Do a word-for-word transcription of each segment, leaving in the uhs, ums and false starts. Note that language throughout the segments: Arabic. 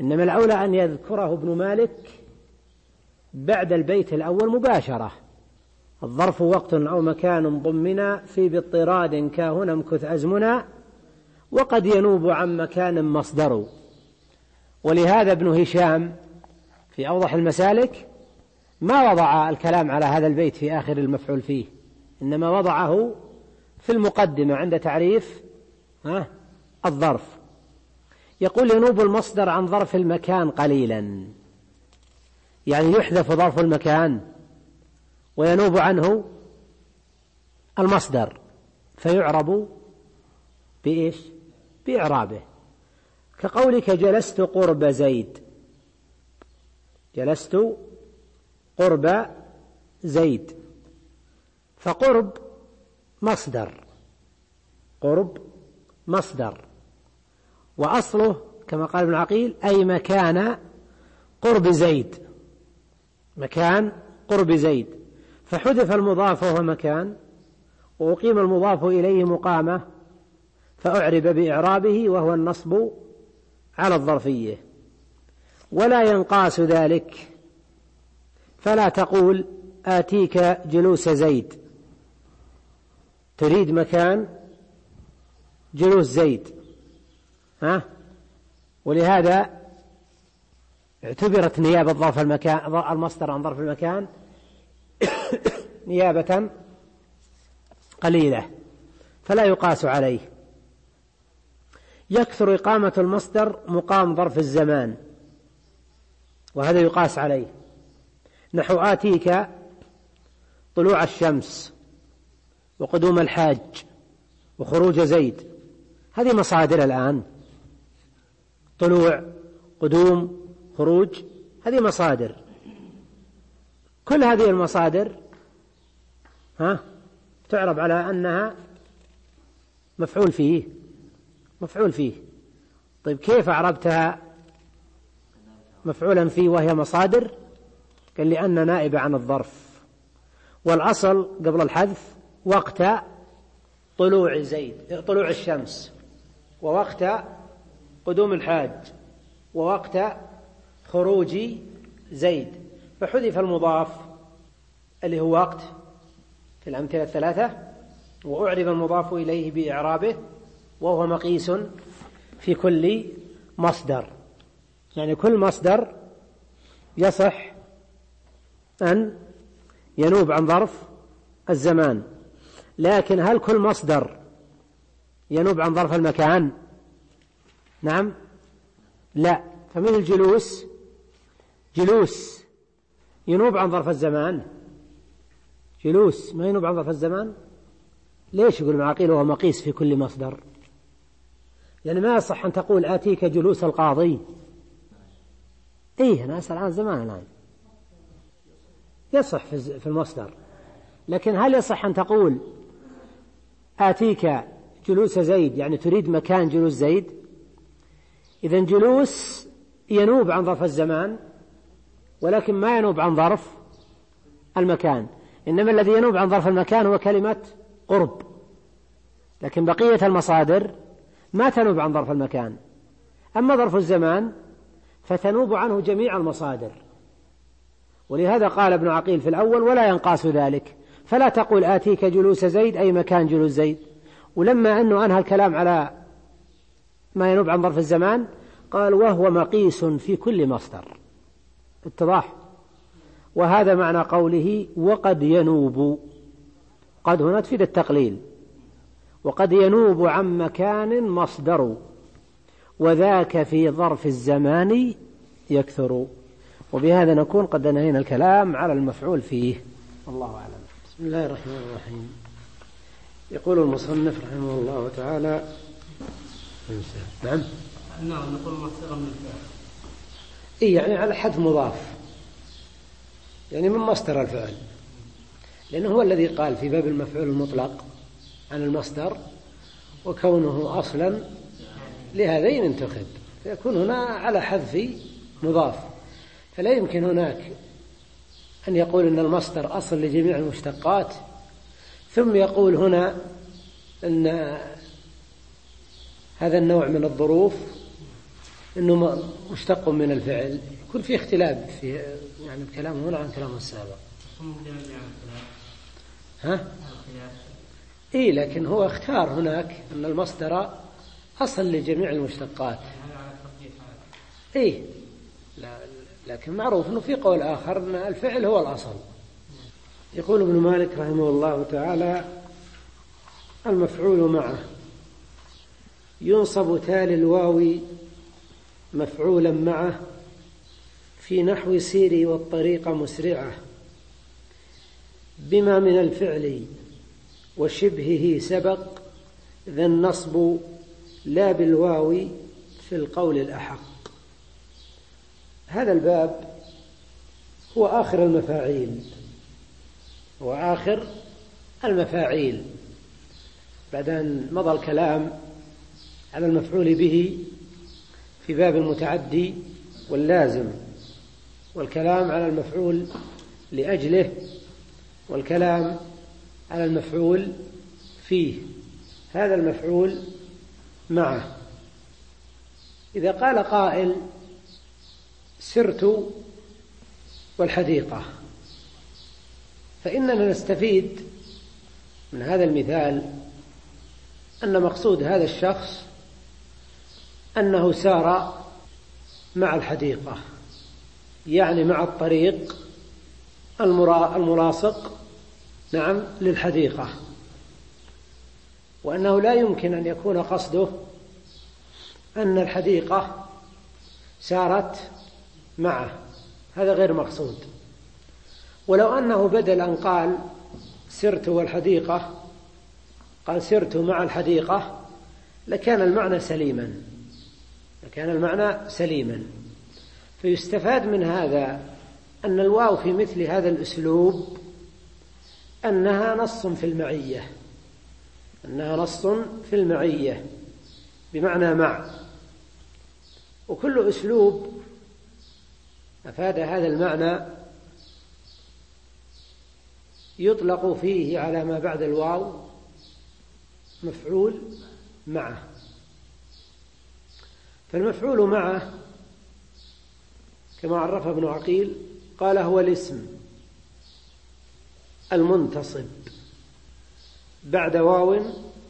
إنما الأولى أن يذكره ابن مالك بعد البيت الأول مباشرة. الظرف وقت أو مكان ضمنا في باضطراد كاهنا امكث أزمنا، وقد ينوب عن مكان مصدر. ولهذا ابن هشام في أوضح المسالك ما وضع الكلام على هذا البيت في آخر المفعول فيه، إنما وضعه في المقدمة عند تعريف ها الظرف. يقول ينوب المصدر عن ظرف المكان قليلا، يعني يحذف ظرف المكان وينوب عنه المصدر فيعرب بإيش؟ بإعرابه، كقولك جلست قرب زيد. جلست قرب زيد، فقرب مصدر، قرب مصدر، وأصله كما قال ابن عقيل أي مكان قرب زيد، مكان قرب زيد، فحذف المضاف وهو مكان، وأقيم المضاف إليه مقامة، فأعرب بإعرابه وهو النصب على الظرفية. ولا ينقاس ذلك، فلا تقول آتيك جلوس زيد، تريد مكان جلوس زيد، ها؟ ولهذا اعتبرت نيابة ظرف المكان المصدر عن ظرف المكان نيابة قليلة فلا يقاس عليه. يكثر إقامة المصدر مقام ظرف الزمان، وهذا يقاس عليه، نحو آتيك طلوع الشمس وقدوم الحاج وخروج زيد، هذه مصادر الآن، طلوع قدوم خروج، هذه مصادر. كل هذه المصادر ها تعرب على أنها مفعول فيه، مفعول فيه. طيب كيف أعربتها مفعولا فيه وهي مصادر؟ قال لأن نائب عن الظرف، والأصل قبل الحذف وقت طلوع زيد، طلوع الشمس، ووقت قدوم الحاج، ووقت خروج زيد، فحذف المضاف اللي هو وقت في الأمثلة الثلاثة، وأعرب المضاف إليه بإعرابه وهو مقيس في كل مصدر. يعني كل مصدر يصح أن ينوب عن ظرف الزمان، لكن هل كل مصدر ينوب عن ظرف المكان؟ نعم، لا. فمن الجلوس جلوس ينوب عن ظرف الزمان، جلوس ما ينوب عن ظرف الزمان. ليش؟ يقول معقيل وهو مقيس في كل مصدر. يعني ما يصح أن تقول آتيك جلوس القاضي. إيه، أنا أسأل عن الزمان الآن. يصح في المصدر، لكن هل يصح أن تقول آتيك جلوس زيد يعني تريد مكان جلوس زيد؟ إذن جلوس ينوب عن ظرف الزمان، ولكن ما ينوب عن ظرف المكان، إنما الذي ينوب عن ظرف المكان هو كلمة قرب، لكن بقية المصادر ما تنوب عن ظرف المكان. أما ظرف الزمان فتنوب عنه جميع المصادر، ولهذا قال ابن عقيل في الأول ولا ينقاس ذلك، فلا تقول آتيك جلوس زيد أي مكان جلوس زيد. ولما أنه أنهى الكلام على ما ينوب عن ظرف الزمان قال وهو مقيس في كل مصدر. اتضاح؟ وهذا معنى قوله وقد ينوب. قد هنا تفيد التقليل، وقد ينوب عن مكان مصدر، وذاك في ظرف الزمان يكثر. وبهذا نكون قد انهينا الكلام على المفعول فيه، الله أعلم. بسم الله الرحمن الرحيم. يقول المصنف رحمه الله تعالى نعم نعم نقول مصدر من الفعل، إيه يعني على حذف مضاف، يعني من مصدر الفعل، لأنه هو الذي قال في باب المفعول المطلق عن المصدر وكونه أصلا لهذين انتخب، فيكون هنا على حذف مضاف. فلا يمكن هناك أن يقول أن المصدر أصل لجميع المشتقات ثم يقول هنا أن هذا النوع من الظروف أنه مشتق من الفعل يكون في اختلاف في يعني الكلام هنا عن كلام السابق. ها؟ إيه لكن هو اختار هناك أن المصدر أصل لجميع المشتقات. إيه لا لكن معروف أنه في قول آخر أن الفعل هو الأصل. يقول ابن مالك رحمه الله تعالى: المفعول معه ينصب تالي الواو مفعولا معه في نحو سيري والطريق مسرعة بما من الفعل وشبهه سبق ذا النصب لا بالواو في القول الأحق. هذا الباب هو آخر المفاعيل هو آخر المفاعيل بعد أن مضى الكلام على المفعول به في باب المتعدي واللازم، والكلام على المفعول لأجله، والكلام على المفعول فيه. هذا المفعول معه. إذا قال قائل: سرت والحديقة، فإننا نستفيد من هذا المثال أن مقصود هذا الشخص أنه سار مع الحديقة، يعني مع الطريق الملاصق نعم للحديقة، وأنه لا يمكن أن يكون قصده أن الحديقة سارت معه، هذا غير مقصود. ولو أنه بدل أن قال سرت والحديقة قال سرت مع الحديقة لكان المعنى سليما لكان المعنى سليما فيستفاد من هذا أن الواو في مثل هذا الأسلوب أنها نص في المعية أنها نص في المعية بمعنى مع. وكل أسلوب أفاد هذا المعنى يطلق فيه على ما بعد الواو مفعول معه. فالمفعول معه كما عرفه ابن عقيل قال: هو الاسم المنتصب بعد واو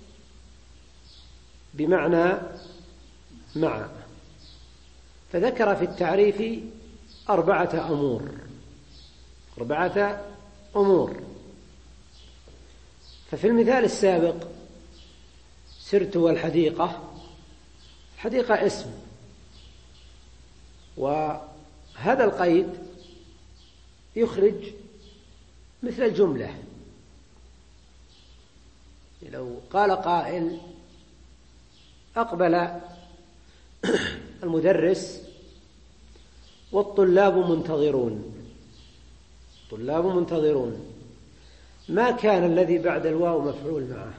بمعنى مع. فذكر في التعريف أربعة أمور أربعة أمور ففي المثال السابق سرت والحديقة، الحديقة اسم، وهذا القيد يخرج مثل الجملة. لو قال قائل: أقبل المدرس والطلاب منتظرون طلاب منتظرون ما كان الذي بعد الواو مفعول معه.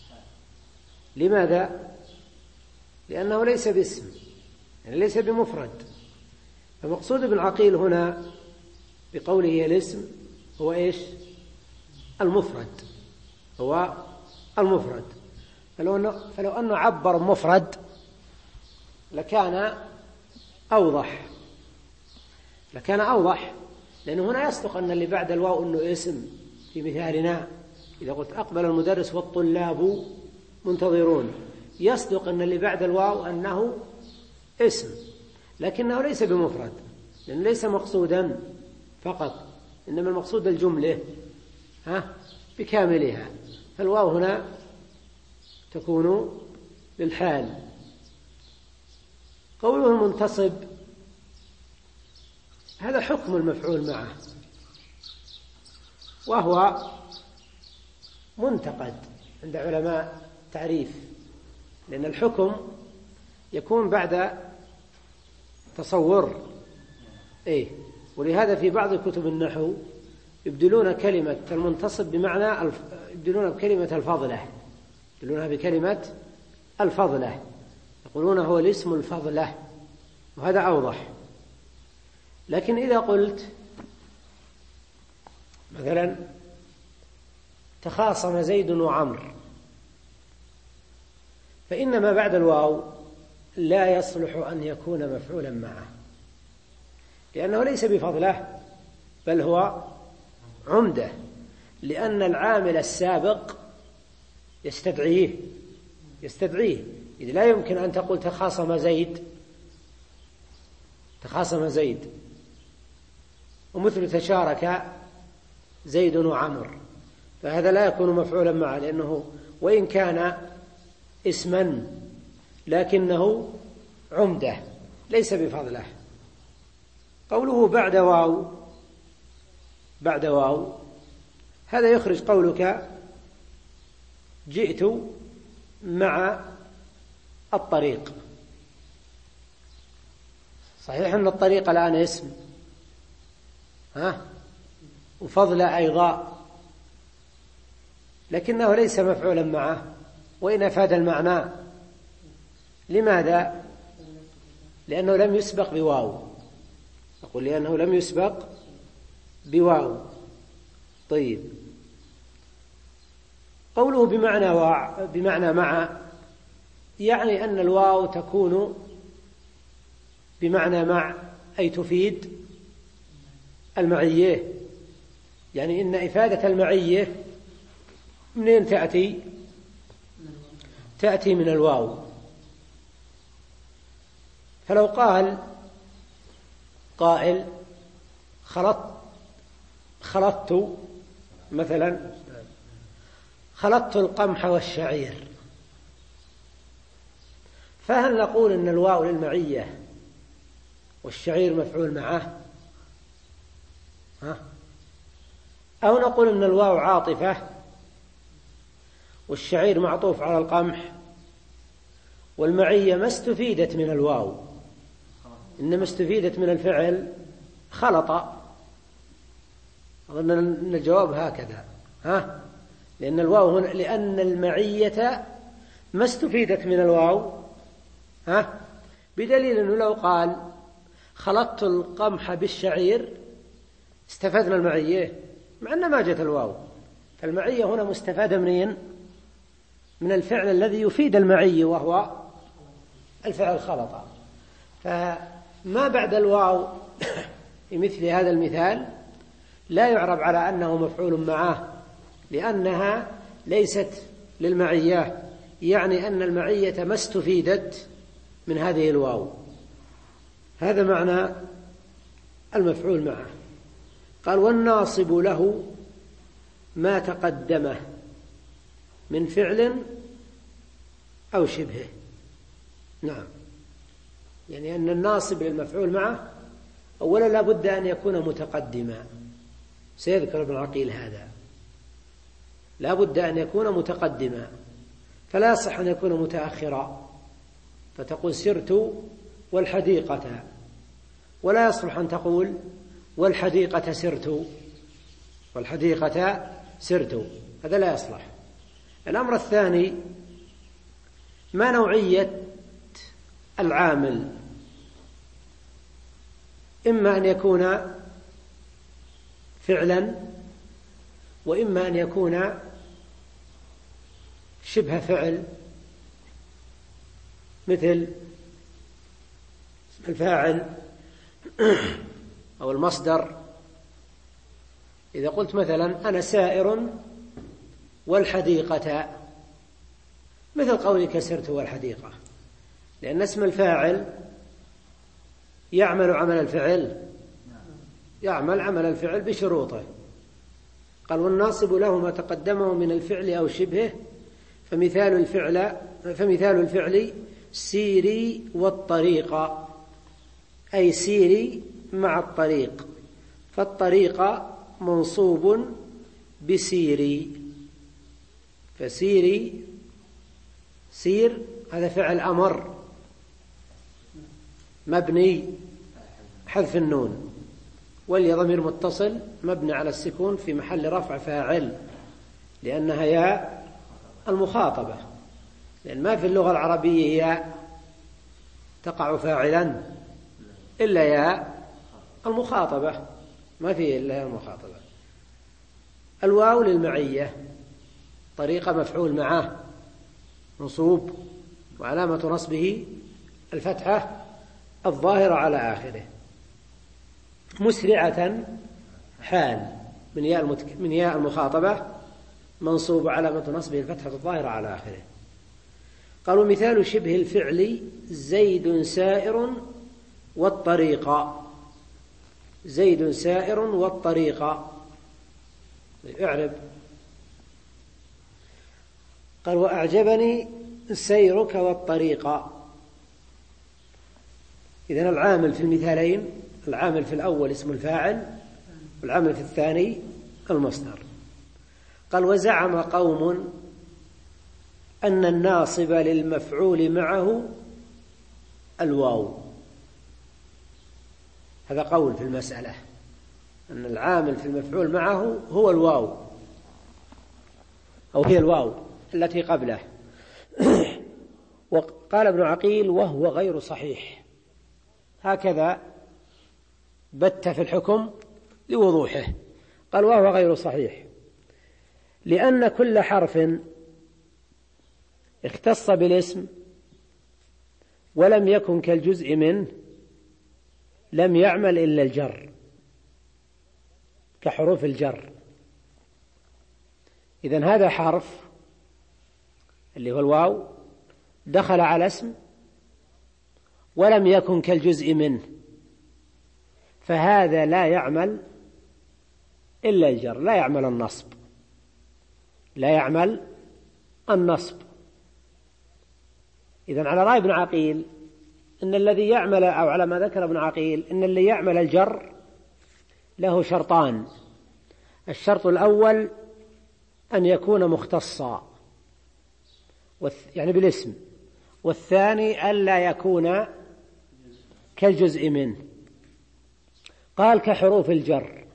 لماذا؟ لأنه ليس باسم، يعني ليس بمفرد. فمقصود ابن عقيل هنا بقوله الاسم هو إيش؟ المفرد هو المفرد. فلو أنه, فلو أنه عبر مفرد لكان أوضح لكان أوضح لأنه هنا يصدق أن اللي بعد الواو أنه اسم. في مثالنا إذا قلت أقبل المدرس والطلاب منتظرون يصدق أن اللي بعد الواو أنه اسم، لكنه ليس بمفرد لأنه ليس مقصودا فقط، إنما المقصود الجملة ها بكاملها. فالواو هنا تكون للحال. قوله المنتصب هذا حكم المفعول معه، وهو منتقد عند علماء تعريف، لأن الحكم يكون بعد تصور إيه. ولهذا في بعض كتب النحو يبدلون كلمة المنتصب بمعنى الف... يبدلونها بكلمة الفضلة يبدلونها بكلمة الفضلة يقولون هو الاسم الفضلة، وهذا أوضح. لكن إذا قلت مثلا تخاصم زيد وعمر، فإن ما بعد الواو لا يصلح أن يكون مفعولا معه، لأنه ليس بفضله بل هو عمدة، لأن العامل السابق يستدعيه يستدعيه إذ لا يمكن أن تقول تخاصم زيد تخاصم زيد ومثل تشارك زيد وعمر، فهذا لا يكون مفعولا معه، لأنه وإن كان اسما لكنه عمدة ليس بفضله. قوله بعد واو بعد واو هذا يخرج قولك جئت مع الطريق. صحيح أن الطريق الآن اسم ها وفضل أيضا، لكنه ليس مفعولا معه وإن أفاد المعنى. لماذا؟ لأنه لم يسبق بواو. أقول لأنه لم يسبق بواو. طيب، قوله بمعنى واع بمعنى مع يعني أن الواو تكون بمعنى مع، أي تفيد المعية. يعني إن إفادة المعية منين تأتي؟ تأتي من الواو. فلو قال قائل خلطت خلطت مثلا خلطت القمح والشعير، فهل نقول إن الواو للمعية والشعير مفعول معه؟ ها؟ أو نقول إن الواو عاطفة والشعير معطوف على القمح والمعية ما استفيدت من الواو، إنما استفيدت من الفعل خلط. أظن أن الجواب هكذا، ها؟ لأن الواو هنا لأن المعية ما استفيدت من الواو، ها؟ بدليل أنه لو قال خلطت القمح بالشعير استفدنا المعية مع أن ما جت الواو. فالمعية هنا مستفادة منين؟ من الفعل الذي يفيد المعية وهو الفعل خلط. فما بعد الواو في مثل هذا المثال لا يعرب على أنه مفعول معه، لأنها ليست للمعية، يعني أن المعية ما استفيدت من هذه الواو. هذا معنى المفعول معه. قال والناصب له ما تقدمه من فعل أو شبهه. نعم، يعني أن الناصب للمفعول معه أولا لا بد أن يكون متقدما، سيذكر ابن عقيل هذا، لا بد أن يكون متقدما، فلا يصح أن يكون متأخرا فتقول سرت والحديقة، ولا يصلح أن تقول والحديقة سرت والحديقة سرت، هذا لا يصلح. الأمر الثاني ما نوعية العامل، إما أن يكون فعلا وإما أن يكون شبه فعل، مثل الفاعل أو المصدر. إذا قلت مثلا أنا سائر والحديقة، مثل قولك سرت والحديقة، لأن اسم الفاعل يعمل عمل الفعل يعمل عمل الفعل بشروطه. قال والناصب له ما تقدمه من الفعل أو شبهه، فمثال الفعل فمثال الفعل سيري والطريق، أي سيري مع الطريق، فالطريق منصوب بسيري، فسيري سير هذا فعل أمر مبني حذف النون، واللي ضمير متصل مبني على السكون في محل رفع فاعل، لأنها ياء المخاطبة، لأن ما في اللغة العربية ياء تقع فاعلا إلا ياء المخاطبة، ما فيه إلا ياء المخاطبة. الواو للمعية طريقة مفعول معه منصوب وعلامة نصبه الفتحة الظاهرة على آخره. مسرعة حال من ياء المتك... من ياء المخاطبة منصوب علامة نصبه الفتحة الظاهرة على آخره. قالوا مثال شبه الفعل زيد سائر والطريق. زيد سائر والطريق. اعرب. قال وأعجبني سيرك والطريق. إذن العامل في المثالين، العامل في الأول اسم الفاعل، والعامل في الثاني المصدر. قال وزعم قوم أن الناصب للمفعول معه الواو. هذا قول في المسألة، أن العامل في المفعول معه هو الواو أو هي الواو التي قبله. وقال ابن عقيل وهو غير صحيح. هكذا بت في الحكم لوضوحه. قال وهو غير صحيح لأن كل حرف اختص بالاسم ولم يكن كالجزء منه لم يعمل إلا الجر كحروف الجر. إذن هذا حرف اللي هو الواو دخل على اسم ولم يكن كالجزء منه، فهذا لا يعمل إلا الجر، لا يعمل النصب، لا يعمل النصب. إذن على رأي ابن عقيل إن الذي يعمل، أو على ما ذكر ابن عقيل، إن اللي يعمل الجر له شرطان. الشرط الأول أن يكون مختصا يعني بالاسم، والثاني ألا يكون كالجزء منه. قال كحروف الجر.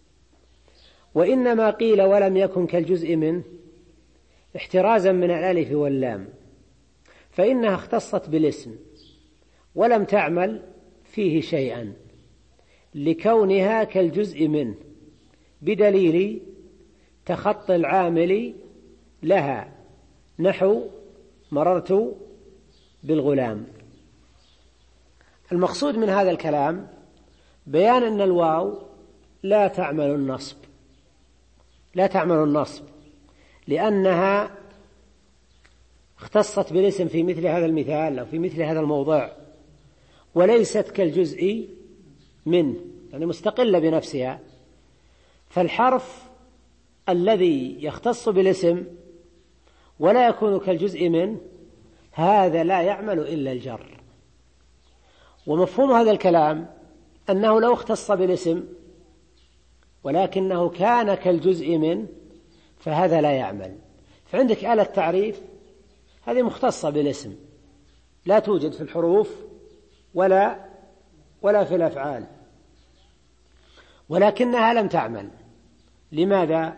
وإنما قيل ولم يكن كالجزء منه احترازا من الألف واللام، فإنها اختصت بالاسم ولم تعمل فيه شيئا لكونها كالجزء منه، بدليل تخطي العامل لها نحو مررت بالغلام. المقصود من هذا الكلام بيان أن الواو لا تعمل النصب، لا تعمل النصب لأنها اختصت بالاسم في مثل هذا المثال أو في مثل هذا الموضع، وليست كالجزء منه يعني مستقلة بنفسها. فالحرف الذي يختص بالاسم ولا يكون كالجزء منه هذا لا يعمل إلا الجر. ومفهوم هذا الكلام أنه لو اختص بالاسم ولكنه كان كالجزء منه فهذا لا يعمل. فعندك آلة تعريف هذه مختصة بالاسم لا توجد في الحروف ولا ولا في الأفعال، ولكنها لم تعمل. لماذا؟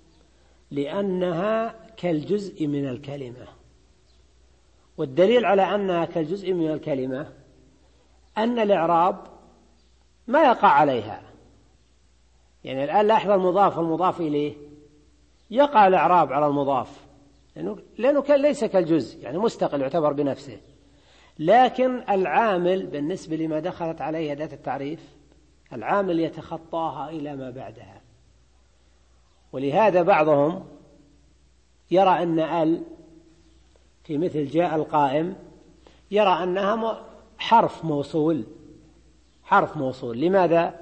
لأنها كالجزء من الكلمة. والدليل على أنها كالجزء من الكلمة أن الإعراب ما يقع عليها. يعني الآن لاحظ المضاف والمضاف إليه يقع الإعراب على المضاف لأنه, لأنه ليس كالجزء يعني مستقل يعتبر بنفسه، لكن العامل بالنسبة لما دخلت عليه أداة التعريف العامل يتخطاها إلى ما بعدها. ولهذا بعضهم يرى أن ال في مثل جاء القائم يرى أنها حرف موصول، حرف موصول. لماذا؟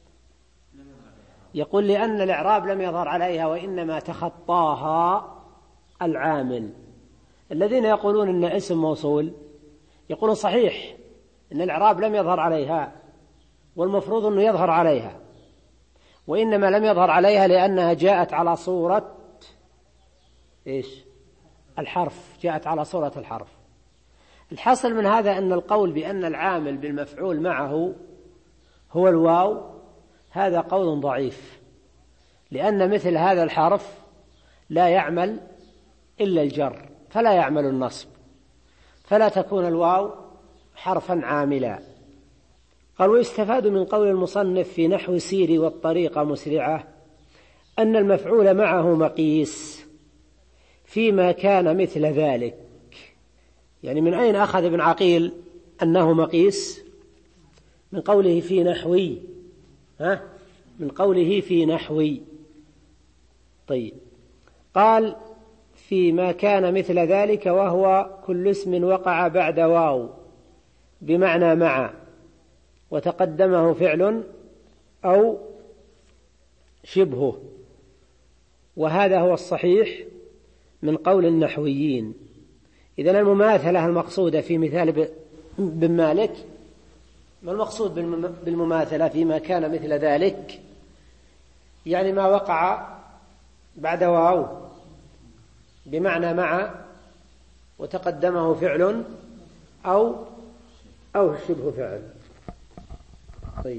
يقول لأن الإعراب لم يظهر عليها وإنما تخطاها العامل. الذين يقولون أن اسم موصول يقولون صحيح أن الإعراب لم يظهر عليها والمفروض أنه يظهر عليها، وإنما لم يظهر عليها لأنها جاءت على صورة إيش؟ الحرف، جاءت على صورة الحرف. الحاصل من هذا أن القول بأن العامل بالمفعول معه هو الواو هذا قول ضعيف، لأن مثل هذا الحرف لا يعمل إلا الجر فلا يعمل النصب، فلا تكون الواو حرفا عاملا. قال ويستفاد من قول المصنف في نحو سيري والطريقة مسرعة أن المفعول معه مقيس فيما كان مثل ذلك. يعني من أين أخذ ابن عقيل أنه مقيس من قوله في نحوي، ها من قوله في نحوي. طيب، قال فيما كان مثل ذلك وهو كل اسم وقع بعد واو بمعنى مع وتقدمه فعل أو شبهه، وهذا هو الصحيح من قول النحويين. إذن المماثلة المقصودة في مثال بن مالك، ما المقصود بالمماثلة فيما كان مثل ذلك؟ يعني ما وقع بعد واو بمعنى مع وتقدمه فعل أو أو شبه فعل. طيب،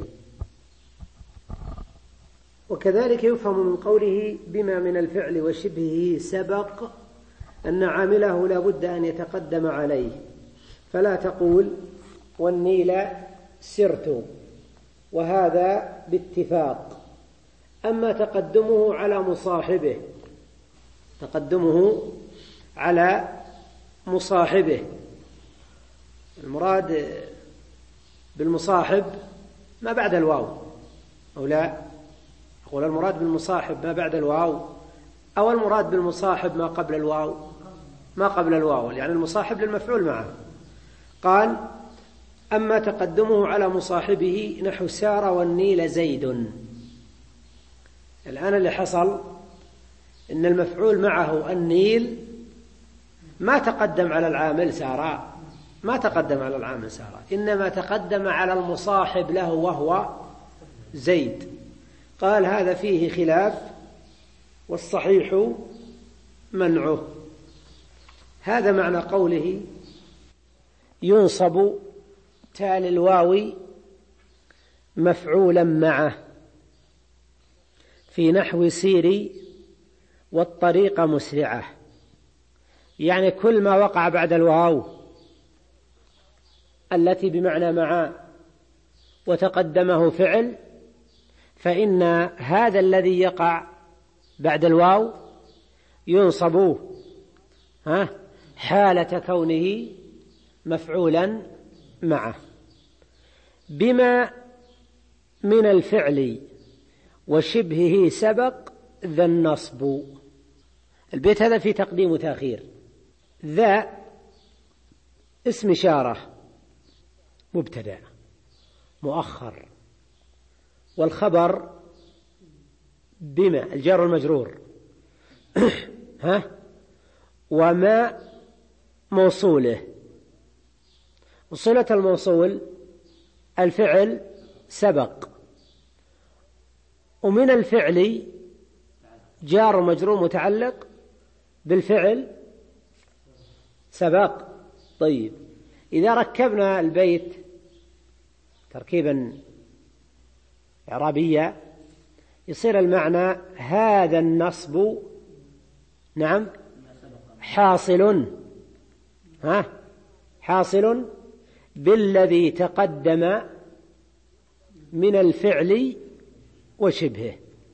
وكذلك يفهم من قوله بما من الفعل وشبهه سبق أن عامله لا بد أن يتقدم عليه، فلا تقول والنيل سرت، وهذا باتفاق. أما تقدمه على مصاحبه تقدمه على مصاحبه المراد بالمصاحب ما بعد الواو أو لا؟ أقول المراد بالمصاحب ما بعد الواو، أو المراد بالمصاحب ما قبل الواو؟ ما قبل الواو، يعني المصاحب للمفعول معه. قال أما تقدمه على مصاحبه نحو سار والنيل زيد. الآن اللي حصل إن المفعول معه النيل ما تقدم على العامل سارا، ما تقدم على العامل سارا، إنما تقدم على المصاحب له وهو زيد. قال هذا فيه خلاف والصحيح منعه. هذا معنى قوله ينصب تالي الواو مفعولا معه في نحو سيري والطريق مسرعة، يعني كل ما وقع بعد الواو التي بمعنى مع وتقدمه فعل فإن هذا الذي يقع بعد الواو ينصب ها حالة كونه مفعولا معه. بما من الفعل وشبهه سبق ذا النصب. البيت هذا في تقديم وتأخير. ذا اسم إشارة مبتدأ مؤخر، والخبر بما الجار المجرور ها وما موصوله. وصلة الموصول الفعل سبق، ومن الفعل جار مجرور متعلق بالفعل سبق. طيب، إذا ركبنا البيت تركيبا إعرابيا يصير المعنى هذا النصب نعم حاصل ها حاصل بالذي تقدم من الفعل وشبهه.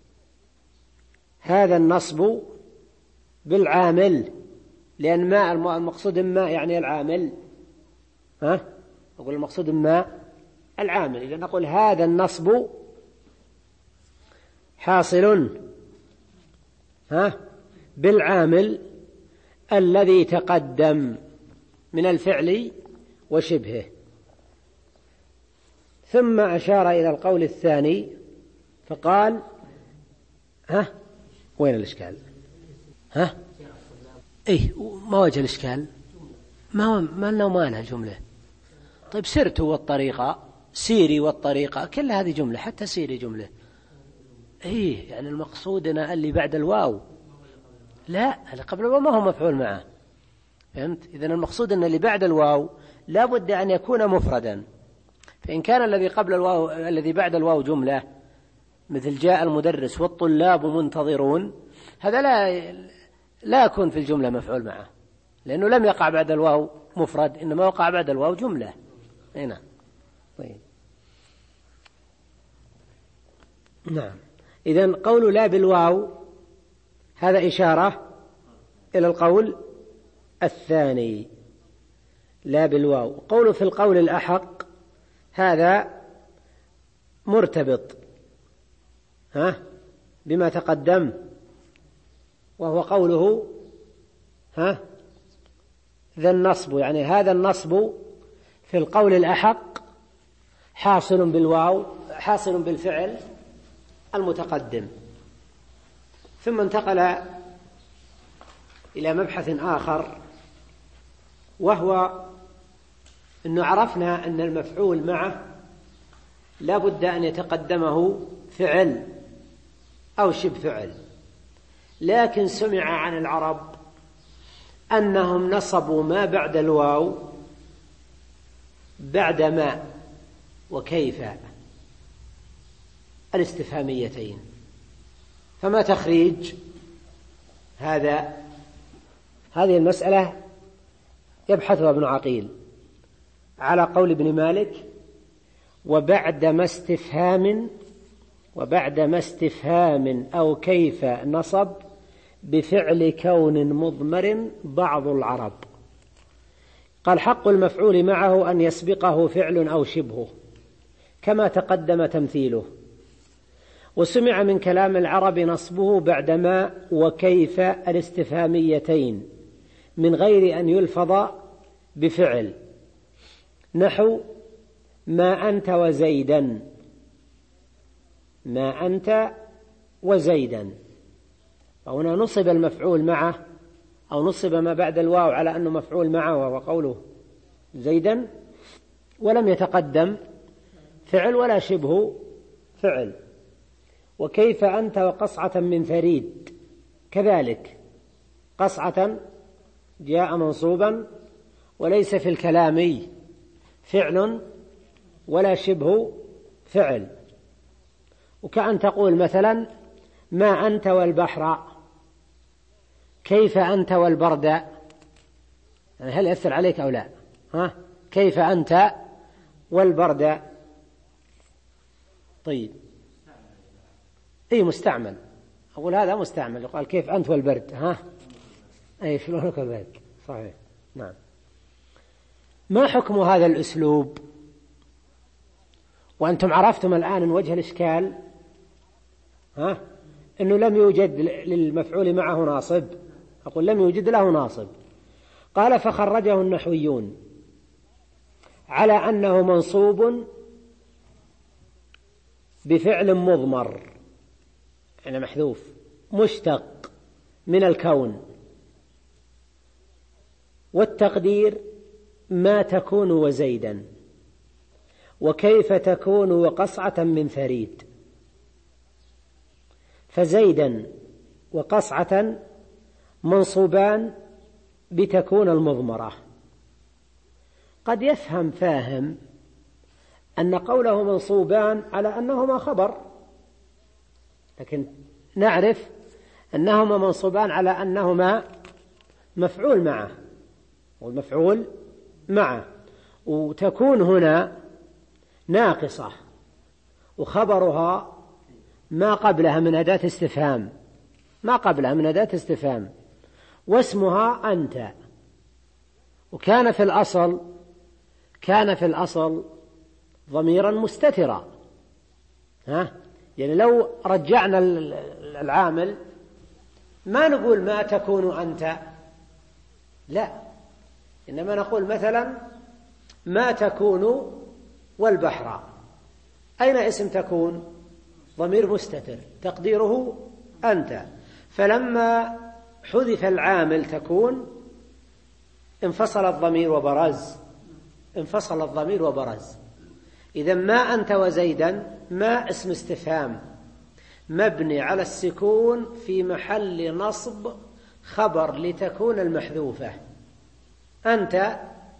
هذا النصب بالعامل، لأن ما المقصود ما يعني العامل ها أقول المقصود ما العامل. إذا نقول هذا النصب حاصل ها بالعامل الذي تقدم من الفعل وشبهه. ثم أشار إلى القول الثاني فقال ها وين الإشكال؟ ها إيه ما وجه الإشكال؟ ما ما لنا مانع جملة. طيب سرت والطريقة سيري والطريقة كل هذه جملة، حتى سيري جملة. إيه يعني المقصودنا اللي بعد الواو لا، اللي قبل الواو ما هو مفعول معه. فهمت؟ إذن المقصود أن اللي بعد الواو لا بد أن يكون مفردا. فإن كان الذي قبل الواو الذي بعد الواو جملة مثل جاء المدرس والطلاب منتظرون، هذا لا لا يكون في الجملة مفعول معه، لأنه لم يقع بعد الواو مفرد، إنما وقع بعد الواو جملة. هنا طيب نعم. إذن قول لا بالواو هذا إشارة إلى القول الثاني. لا بالواو. قوله في القول الأحق هذا مرتبط ها بما تقدم، وهو قوله ها ذا النصب، يعني هذا النصب في القول الأحق حاصل بالواو، حاصل بالفعل المتقدم. ثم انتقل إلى مبحث آخر، وهو أنه عرفنا أن المفعول معه لا بد أن يتقدمه فعل أو شبه فعل، لكن سمع عن العرب أنهم نصبوا ما بعد الواو بعد ما وكيف الاستفهاميتين. فما تخريج هذا هذه المسألة يبحثها ابن عقيل على قول ابن مالك: وبعد ما استفهام وبعد ما استفهام أو كيف نصب بفعل كون مضمر بعض العرب. قال: حق المفعول معه أن يسبقه فعل أو شبهه كما تقدم تمثيله، وسمع من كلام العرب نصبه بعدما وكيف الاستفهاميتين من غير أن يلفظ بفعل، نحو ما أنت وزيدا، ما أنت وزيدا. فهنا نصب المفعول معه أو نصب ما بعد الواو على أنه مفعول معه وهو قوله زيدا، ولم يتقدم فعل ولا شبه فعل. وكيف أنت وقصعة من ثريد كذلك، قصعة جاء منصوبا وليس في الكلام فعل ولا شبه فعل. وكأن تقول مثلا: ما أنت والبحر، كيف أنت والبرد، يعني هل يأثر عليك أو لا؟ ها؟ كيف أنت والبرد. طيب، أي مستعمل، أقول هذا مستعمل. يقال كيف أنت والبرد، ها؟ أي شلونك والبرد، صحيح، نعم. ما حكم هذا الأسلوب؟ وأنتم عرفتم الآن من وجه الإشكال ها أنه لم يوجد للمفعول معه ناصب. أقول لم يوجد له ناصب. قال: فخرجه النحويون على أنه منصوب بفعل مضمر، يعني محذوف مشتق من الكون، والتقدير ما تكون وزيدا، وكيف تكون وقصعة من ثريد. فزيدا وقصعة منصوبان بتكون المضمرة. قد يفهم فاهم أن قوله منصوبان على أنهما خبر، لكن نعرف أنهما منصوبان على أنهما مفعول معه، والمفعول معه، وتكون هنا ناقصة، وخبرها ما قبلها من أداة استفهام، ما قبلها من أداة استفهام، واسمها أنت. وكان في الأصل كان في الأصل ضميرا مستترا، ها؟ يعني لو رجعنا العامل ما نقول ما تكون أنت، لا، إنما نقول مثلا ما تكون والبحر. أين اسم تكون؟ ضمير مستتر تقديره أنت. فلما حذف العامل تكون انفصل الضمير وبرز انفصل الضمير وبرز. إذا ما أنت وزيدا ما اسم استفهام مبني على السكون في محل نصب خبر لتكون المحذوفة. أنت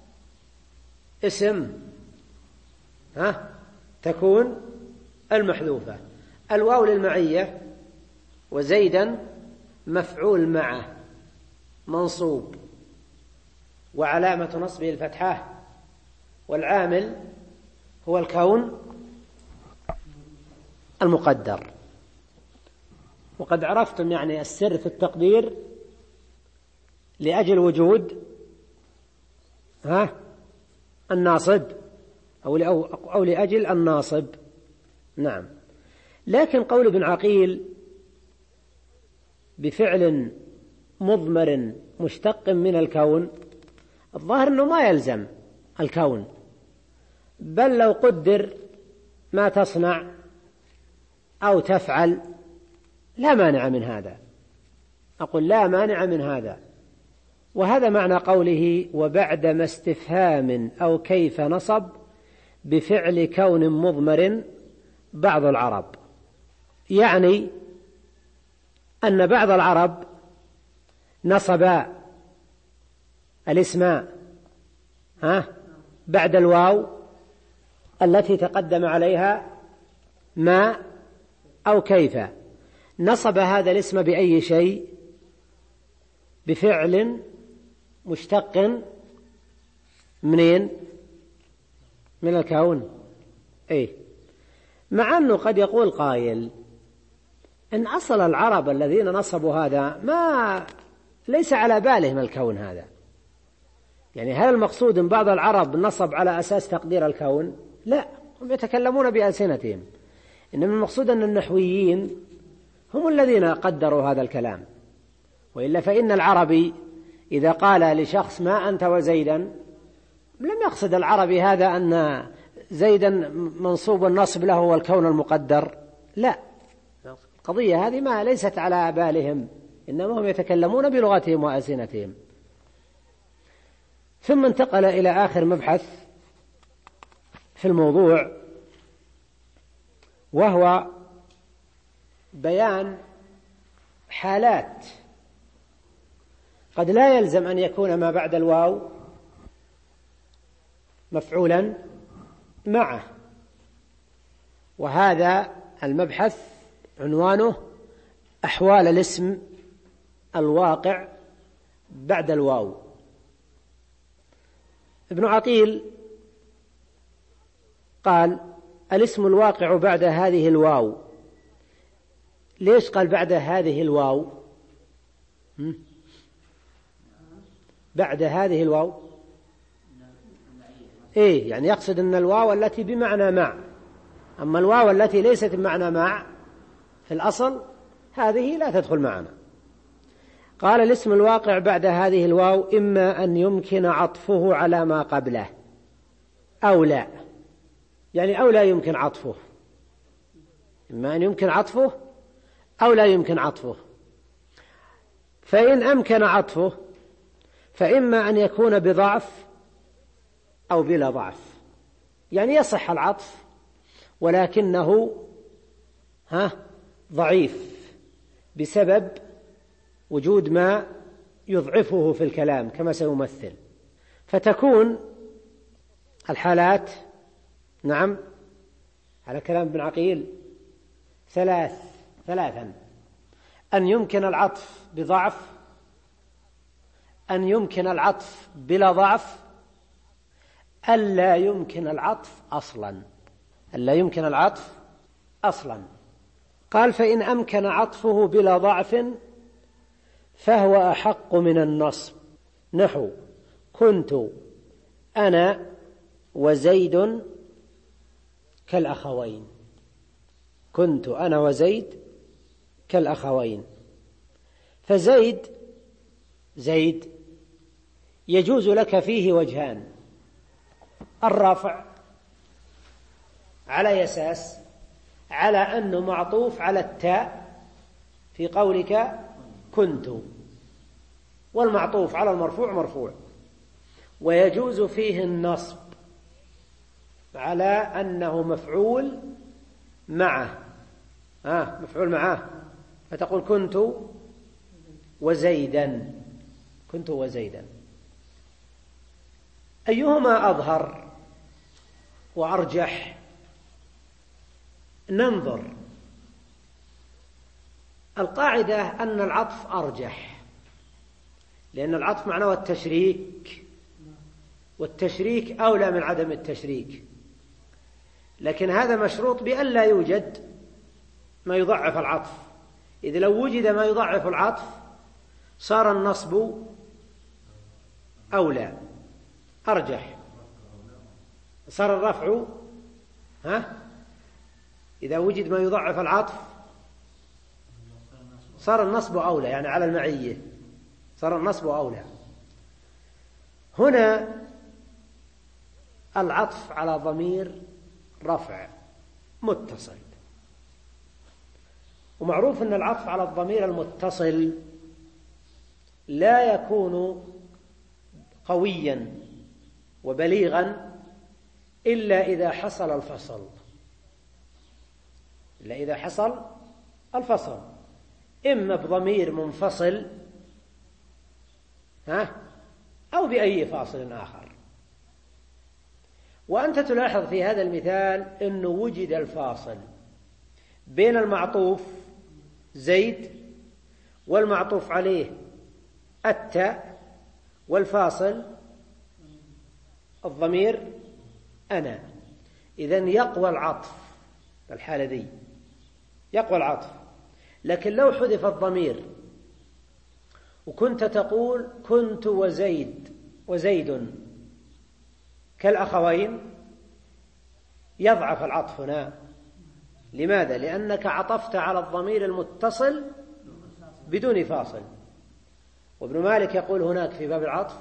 اسم ها تكون المحذوفة. الواو للمعية، وزيدا مفعول معه منصوب وعلامة نصبه الفتحة، والعامل هو الكون المقدر. وقد عرفتم يعني السر في التقدير لأجل وجود ها الناصب أو, أو لأجل الناصب. نعم. لكن قول ابن عقيل بفعل مضمر مشتق من الكون، الظاهر أنه ما يلزم الكون، بل لو قدر ما تصنع أو تفعل لا مانع من هذا. أقول لا مانع من هذا. وهذا معنى قوله وبعدما استفهام أو كيف نصب بفعل كون مضمر بعض العرب، يعني أن بعض العرب نصب الاسم ها بعد الواو التي تقدم عليها ما أو كيف، نصب هذا الاسم بأي شيء؟ بفعل مشتق منين؟ من الكون. إيه؟ مع أنه قد يقول قائل إن أصل العرب الذين نصبوا هذا ما ليس على بالهم الكون هذا، يعني هل المقصود أن بعض العرب نصب على أساس تقدير الكون؟ لا، هم يتكلمون بألسنتهم، إنما المقصود أن النحويين هم الذين قدروا هذا الكلام. وإلا فإن العربي إذا قال لشخص ما أنت وزيدا لم يقصد العربي هذا أن زيدا منصوب النصب له والكون المقدر، لا، القضية هذه ما ليست على بالهم، إنما هم يتكلمون بلغتهم وألسنتهم. ثم انتقل إلى آخر مبحث في الموضوع، وهو بيان حالات قد لا يلزم أن يكون ما بعد الواو مفعولا معه. وهذا المبحث عنوانه أحوال الاسم الواقع بعد الواو. ابن عقيل قال الاسم الواقع بعد هذه الواو. ليش قال بعد هذه الواو؟ بعد هذه الواو إيه؟ يعني يقصد أن الواو التي بمعنى مع، أما الواو التي ليست بمعنى مع في الأصل هذه لا تدخل معنا. قال الاسم الواقع بعد هذه الواو إما أن يمكن عطفه على ما قبله أو لا، يعني أو لا يمكن عطفه، إما أن يمكن عطفه أو لا يمكن عطفه. فإن أمكن عطفه فإما أن يكون بضعف أو بلا ضعف، يعني يصح العطف ولكنه ها ضعيف بسبب وجود ما يضعفه في الكلام كما سيمثل. فتكون الحالات نعم على كلام ابن عقيل ثلاث ثلاثا: أن يمكن العطف بضعف، أن يمكن العطف بلا ضعف، ألا يمكن العطف أصلا. ألا يمكن العطف أصلا. قال فإن أمكن عطفه بلا ضعف فهو أحق من النصب، نحو كنت أنا وزيد كالأخوين. كنت أنا وزيد كالأخوين. فزيد زيد يجوز لك فيه وجهان: الرفع على يساس على أنه معطوف على التاء في قولك كنت، والمعطوف على المرفوع مرفوع. ويجوز فيه النصب على أنه مفعول معه، آه مفعول معه، فتقول كنت وزيدا، كنت وزيدا. أيهما أظهر وأرجح؟ ننظر. القاعدة أن العطف أرجح، لأن العطف معناه التشريك، والتشريك أولى من عدم التشريك. لكن هذا مشروط بأن لا يوجد ما يضعف العطف. إذ لو وجد ما يضعف العطف صار النصب أولى أرجح. صار الرفع ها إذا وجد ما يضعف العطف صار النصب أولى، يعني على المعية صار النصب أولى. هنا العطف على ضمير رفع متصل، ومعروف أن العطف على الضمير المتصل لا يكون قويا وبليغا إلا إذا حصل الفصل إلا إذا حصل الفصل إما بضمير منفصل ها أو بأي فاصل آخر. وأنت تلاحظ في هذا المثال أنه وجد الفاصل بين المعطوف زيد والمعطوف عليه التاء، والفاصل الضمير أنا. إذن يقوى العطف في الحالة دي، يقوى العطف. لكن لو حذف الضمير وكنت تقول كنت وزيد وزيد كالأخوين يضعف العطف هنا. لماذا؟ لأنك عطفت على الضمير المتصل بدون فاصل. وابن مالك يقول هناك في باب العطف: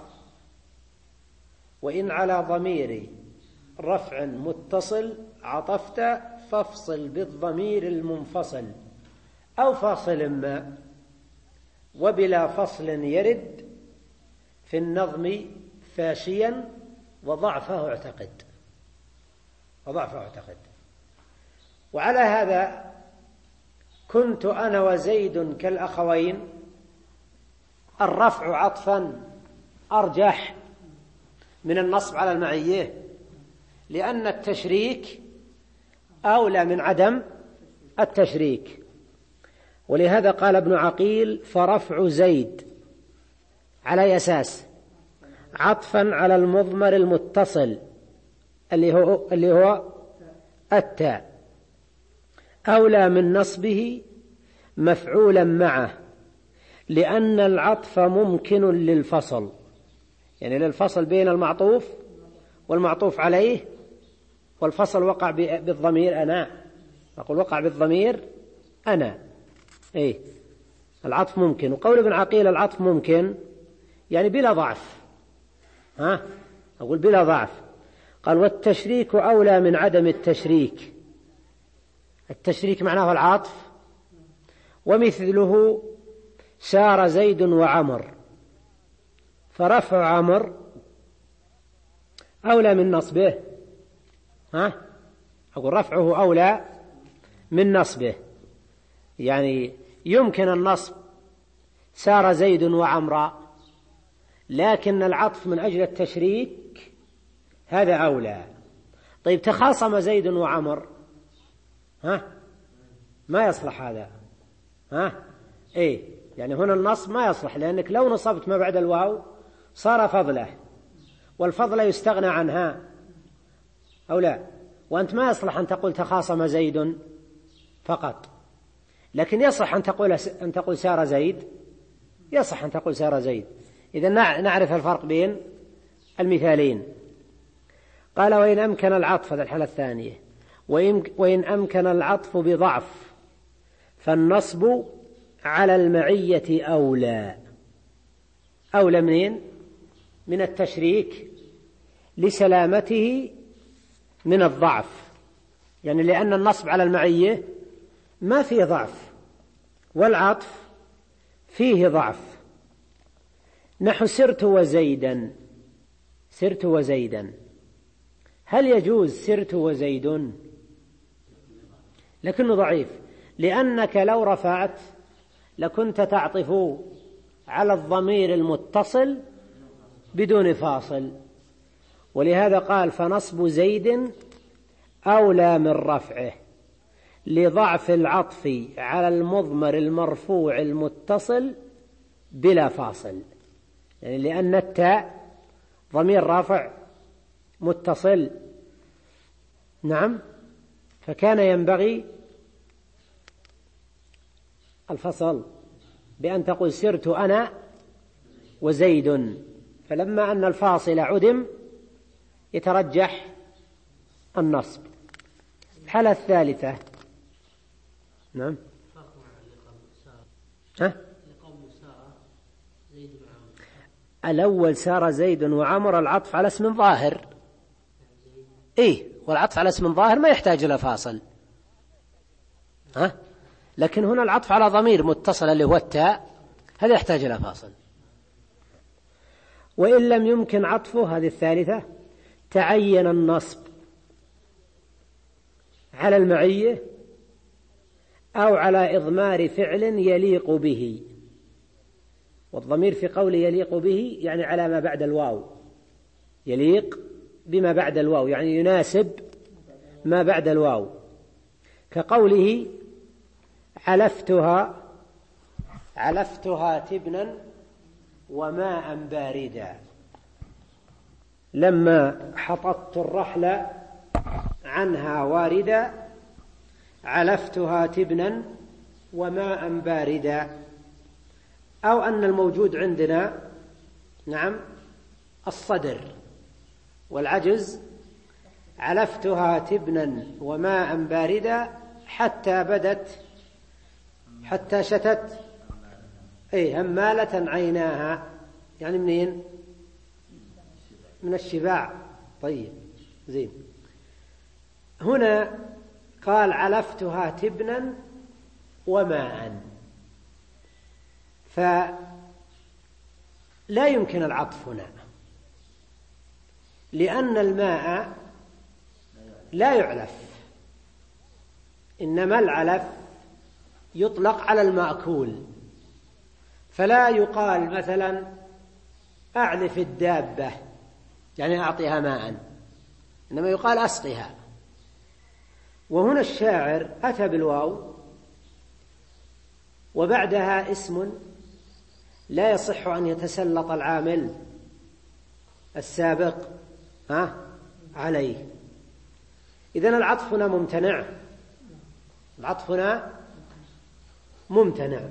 وإن على ضمير رفع متصل عطفت فافصل بالضمير المنفصل أو فاصل ما، وبلا فصل يرد في النظم فاشيا وضعفه اعتقد وضعفه اعتقد. وعلى هذا كنت أنا وزيد كالأخوين الرفع عطفا أرجح من النصب على المعية، لأن التشريك أولى من عدم التشريك. ولهذا قال ابن عقيل: فرفع زيد على أي أساس؟ عطفا على المضمر المتصل اللي هو, اللي هو التاء، أولى من نصبه مفعولا معه، لأن العطف ممكن للفصل، يعني للفصل بين المعطوف والمعطوف عليه، والفصل وقع بالضمير أنا، أقول وقع بالضمير أنا. إيه العطف ممكن. وقول ابن عقيل العطف ممكن يعني بلا ضعف، ها أقول بلا ضعف. قال: والتشريك أولى من عدم التشريك. التشريك معناه العطف. ومثله سار زيد وعمر، فرفع عمر أولى من نصبه، ها أقول رفعه أولى من نصبه. يعني يمكن النصب سار زيد وعمرا، لكن العطف من أجل التشريك هذا أولى. طيب تخاصم زيد وعمر، ها ما يصلح هذا، ها إيه يعني هنا النصب ما يصلح، لأنك لو نصبت ما بعد الواو صار فضله، والفضل يستغنى عنها أو لا. وأنت ما يصلح أن تقول تخاصم زيد فقط، لكن يصح أن تقول أن تقول سار زيد، يصح أن تقول سار زيد. إذا نعرف الفرق بين المثالين. قال: وإن أمكن العطف، هذا الحالة الثانية، وإن أمكن العطف بضعف فالنصب على المعية أولى. أولى منين؟ من التشريك، لسلامته من الضعف، يعني لأن النصب على المعية ما فيه ضعف، والعطف فيه ضعف. نحو سرت وزيدا، سرت وزيدا، هل يجوز سرت وزيد؟ لكنه ضعيف، لأنك لو رفعت لكنت تعطف على الضمير المتصل بدون فاصل. ولهذا قال: فنصب زيد أولى من رفعه لضعف العطف على المضمر المرفوع المتصل بلا فاصل، يعني لأن التاء ضمير رافع متصل، نعم، فكان ينبغي الفصل بأن تقول سرت أنا وزيد، فلما أن الفاصل عدم يترجح النصب. الحالة الثالثة نعم ها؟ الأول سار زيد وعمر العطف على اسم ظاهر، إيه، والعطف على اسم ظاهر ما يحتاج إلى فاصل، ها؟ لكن هنا العطف على ضمير متصل اللي هو التاء هذا يحتاج إلى فاصل. وإن لم يمكن عطفه، هذه الثالثة، تعين النصب على المعية أو على إضمار فعل يليق به. والضمير في قول يليق به يعني على ما بعد الواو، يليق بما بعد الواو يعني يناسب ما بعد الواو، كقوله علفتها علفتها تبنا وماء باردا، لما حطت الرحل عنها واردا علفتها تبنا وماء باردا. أو أن الموجود عندنا نعم الصدر والعجز، علفتها تبنا وماء باردا حتى بدت حتى شتت أي همالة عيناها، يعني منين؟ من الشباع. طيب زين. هنا قال علفتها تبنا وماء، فلا يمكن العطف هنا، لأن الماء لا يعلف، إنما العلف يطلق على المأكول، فلا يقال مثلا أعلف الدابة يعني أعطيها ماء، إنما يقال أسقها. وهنا الشاعر أتى بالواو وبعدها اسم لا يصح أن يتسلط العامل السابق ها عليه، إذن العطف هنا ممتنع، العطف هنا ممتنع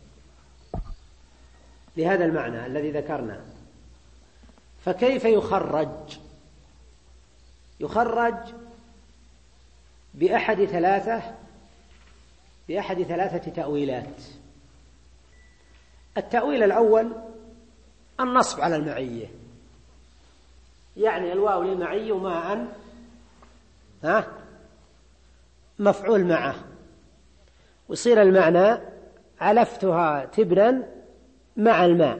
لهذا المعنى الذي ذكرنا. فكيف يخرج؟ يخرج بأحد ثلاثة بأحد ثلاثة تأويلات. التأويل الأول النصب على المعية، يعني الواو للمعي وماء ها مفعول معه، ويصير المعنى علفتها تبنا مع الماء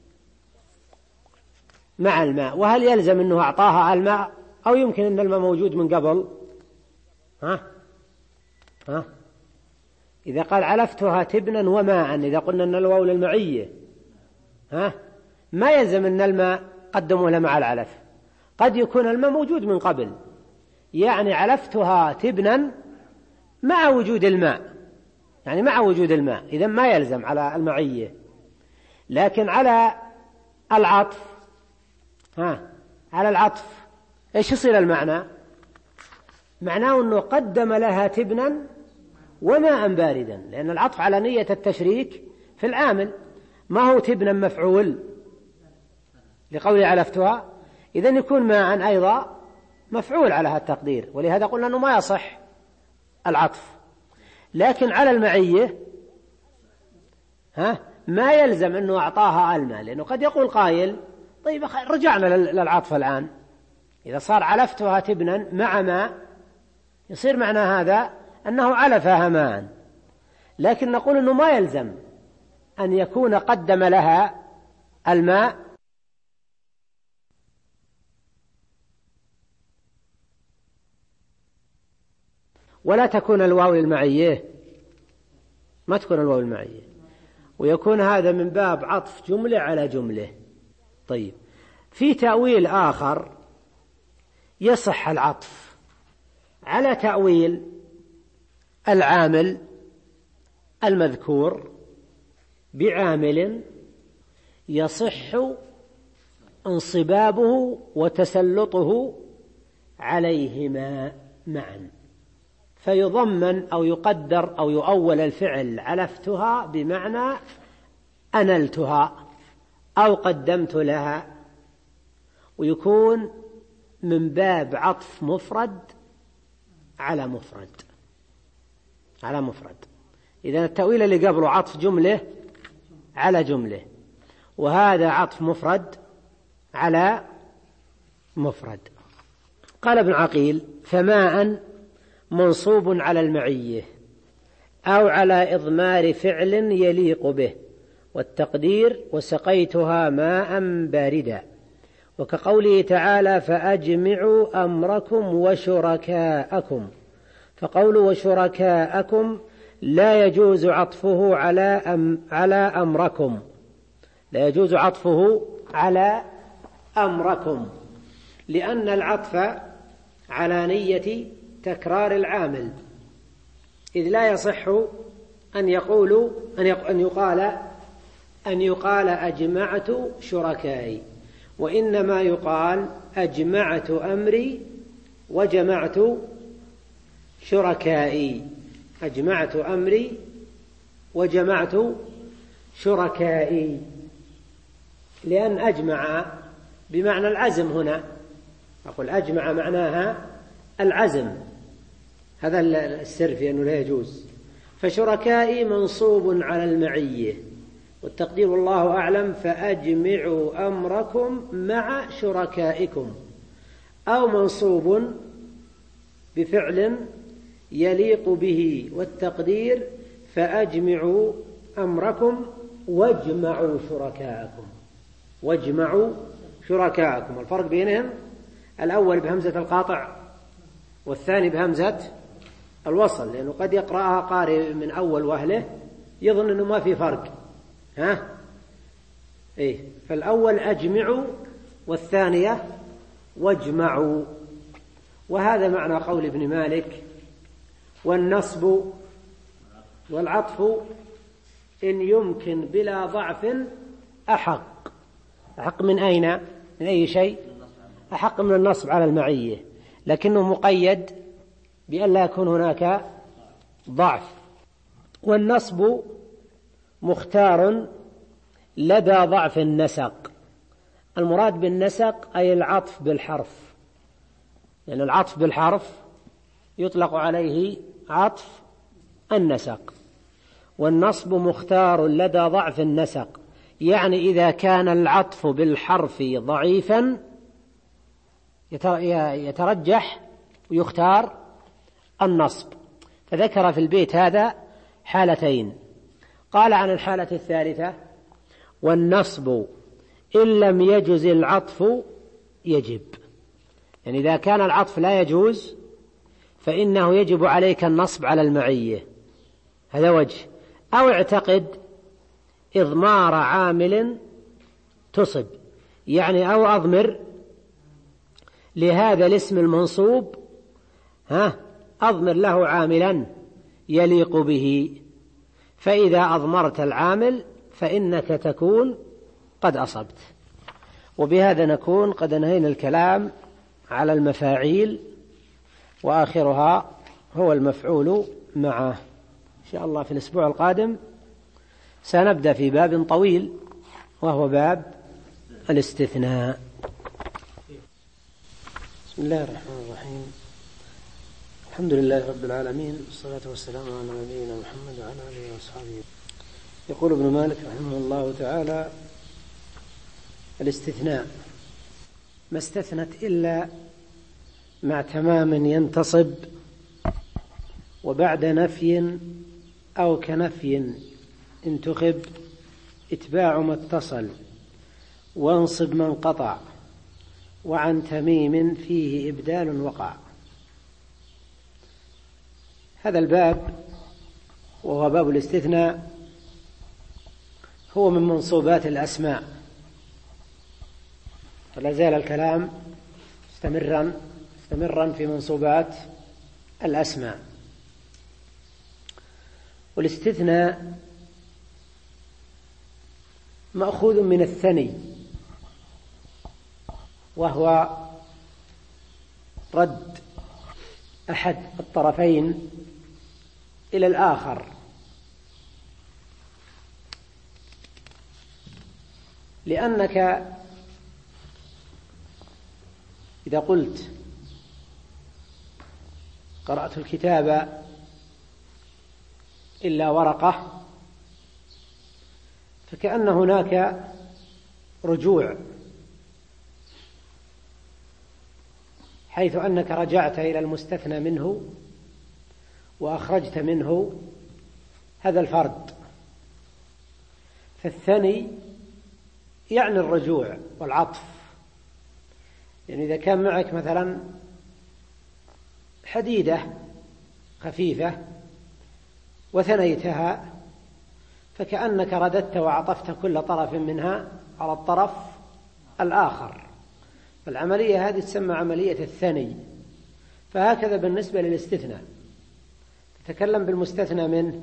مع الماء. وهل يلزم أنه أعطاها الماء أو يمكن أن الماء موجود من قبل؟ ها ها إذا قال علفتها تبنا وماء، إذا قلنا أن الواو للمعية ها ما يلزم أن الماء قدموا له مع العلف، قد يكون الماء موجود من قبل، يعني علفتها تبنا مع وجود الماء، يعني مع وجود الماء، إذا ما يلزم على المعية. لكن على العطف ها على العطف إيش يصير المعنى؟ معناه أنه قدم لها تبنا وماء باردا، لأن العطف على نية التشريك في العامل، ما هو تبنا مفعول لقول علفتها، إذن يكون ماء أيضا مفعول على هذا التقدير، ولهذا قلنا أنه ما يصح العطف. لكن على المعية ها ما يلزم أنه أعطاها الماء، لأنه قد يقول قائل طيب رجعنا للعطف الآن، إذا صار علفتها تبنا مع ماء يصير معنى هذا أنه علفها ماء، لكن نقول أنه ما يلزم أن يكون قدم لها الماء ولا تكون الواو المعية، ما تكون الواو المعية، ويكون هذا من باب عطف جملة على جملة. طيب في تأويل آخر يصح العطف على تأويل العامل المذكور بعامل يصح انصبابه وتسلطه عليهما معا، فيضمن أو يقدر أو يؤول الفعل علفتها بمعنى أنلتها أو قدمت لها، ويكون من باب عطف مفرد على مفرد على مفرد. إذن التأويل اللي قبله عطف جملة على جملة، وهذا عطف مفرد على مفرد. قال ابن عقيل: فماء منصوب على المعية أو على إضمار فعل يليق به، والتقدير وسقيتها ماء باردا، وكقوله تعالى: فأجمعوا أمركم وشركاءكم. فقول وشركاءكم لا يجوز عطفه على أم على أمركم لا يجوز عطفه على أمركم لأن العطف على نية تكرار العامل، إذ لا يصح أن يقولوا أن يقال أن يقال أجمعت شركائي، وإنما يقال أجمعت أمري وجمعت شركائي أجمعت أمري وجمعت شركائي لأن أجمع بمعنى العزم. هنا أقول أجمع معناها العزم، هذا السر في أنه لا يجوز. فشركائي منصوب على المعية، والتقدير والله أعلم: فأجمعوا أمركم مع شركائكم، أو منصوب بفعل يليق به، والتقدير: فأجمعوا أمركم واجمعوا شركاءكم واجمعوا شركاءكم. الفرق بينهم: الأول بهمزة القاطع والثاني بهمزة الوصل، لأنه قد يقرأها قارئ من أول وهله يظن أنه ما في فرق. ها إيه فالأول أجمعوا والثانية واجمعوا. وهذا معنى قول ابن مالك: والنصب والعطف إن يمكن بلا ضعف أحق. أحق من أين؟ من أي شيء؟ أحق من النصب على المعية، لكنه مقيد بأن لا يكون هناك ضعف. والنصب مختار لدى ضعف النسق. المراد بالنسق أي العطف بالحرف، لأن يعني العطف بالحرف يطلق عليه عطف النسق. والنصب مختار لدى ضعف النسق، يعني إذا كان العطف بالحرف ضعيفا يترجح ويختار النصب. فذكر في البيت هذا حالتين. قال عن الحالة الثالثة: والنصب إن لم يجز العطف يجب. يعني إذا كان العطف لا يجوز فإنه يجب عليك النصب على المعية، هذا وجه. أو اعتقد إضمار عامل تصب، يعني أو أضمر لهذا الاسم المنصوب ها أضمر له عاملا يليق به، فإذا أضمرت العامل فإنك تكون قد أصبت. وبهذا نكون قد انهينا الكلام على المفاعيل، وآخرها هو المفعول معه. إن شاء الله في الأسبوع القادم سنبدأ في باب طويل وهو باب الاستثناء. بسم الله الرحمن الرحيم. الحمد لله رب العالمين، والصلاة والسلام على نبينا محمد وعلى آله وصحبه. يقول ابن مالك رحمه الله تعالى: الاستثناء ما استثنت إلا مع تمام ينتصب، وبعد نفي أو كنفي انتخب، اتباع ما اتصل وانصب من قطع، وعن تميم فيه إبدال وقع. هذا الباب وهو باب الاستثناء هو من منصوبات الأسماء، ولا زال الكلام مستمرا مستمرا في منصوبات الأسماء. والاستثناء مأخوذ من الثني، وهو رد أحد الطرفين إلى الآخر، لأنك إذا قلت قرأت الكتاب إلا ورقة، فكأن هناك رجوع، حيث أنك رجعت إلى المستثنى منه وأخرجت منه هذا الفرد. فالثاني يعني الرجوع والعطف، يعني إذا كان معك مثلا حديدة خفيفة وثنيتها، فكأنك رددت وعطفت كل طرف منها على الطرف الآخر، فالعملية هذه تسمى عملية الثني. فهكذا بالنسبة للاستثناء، تتكلم بالمستثنى منه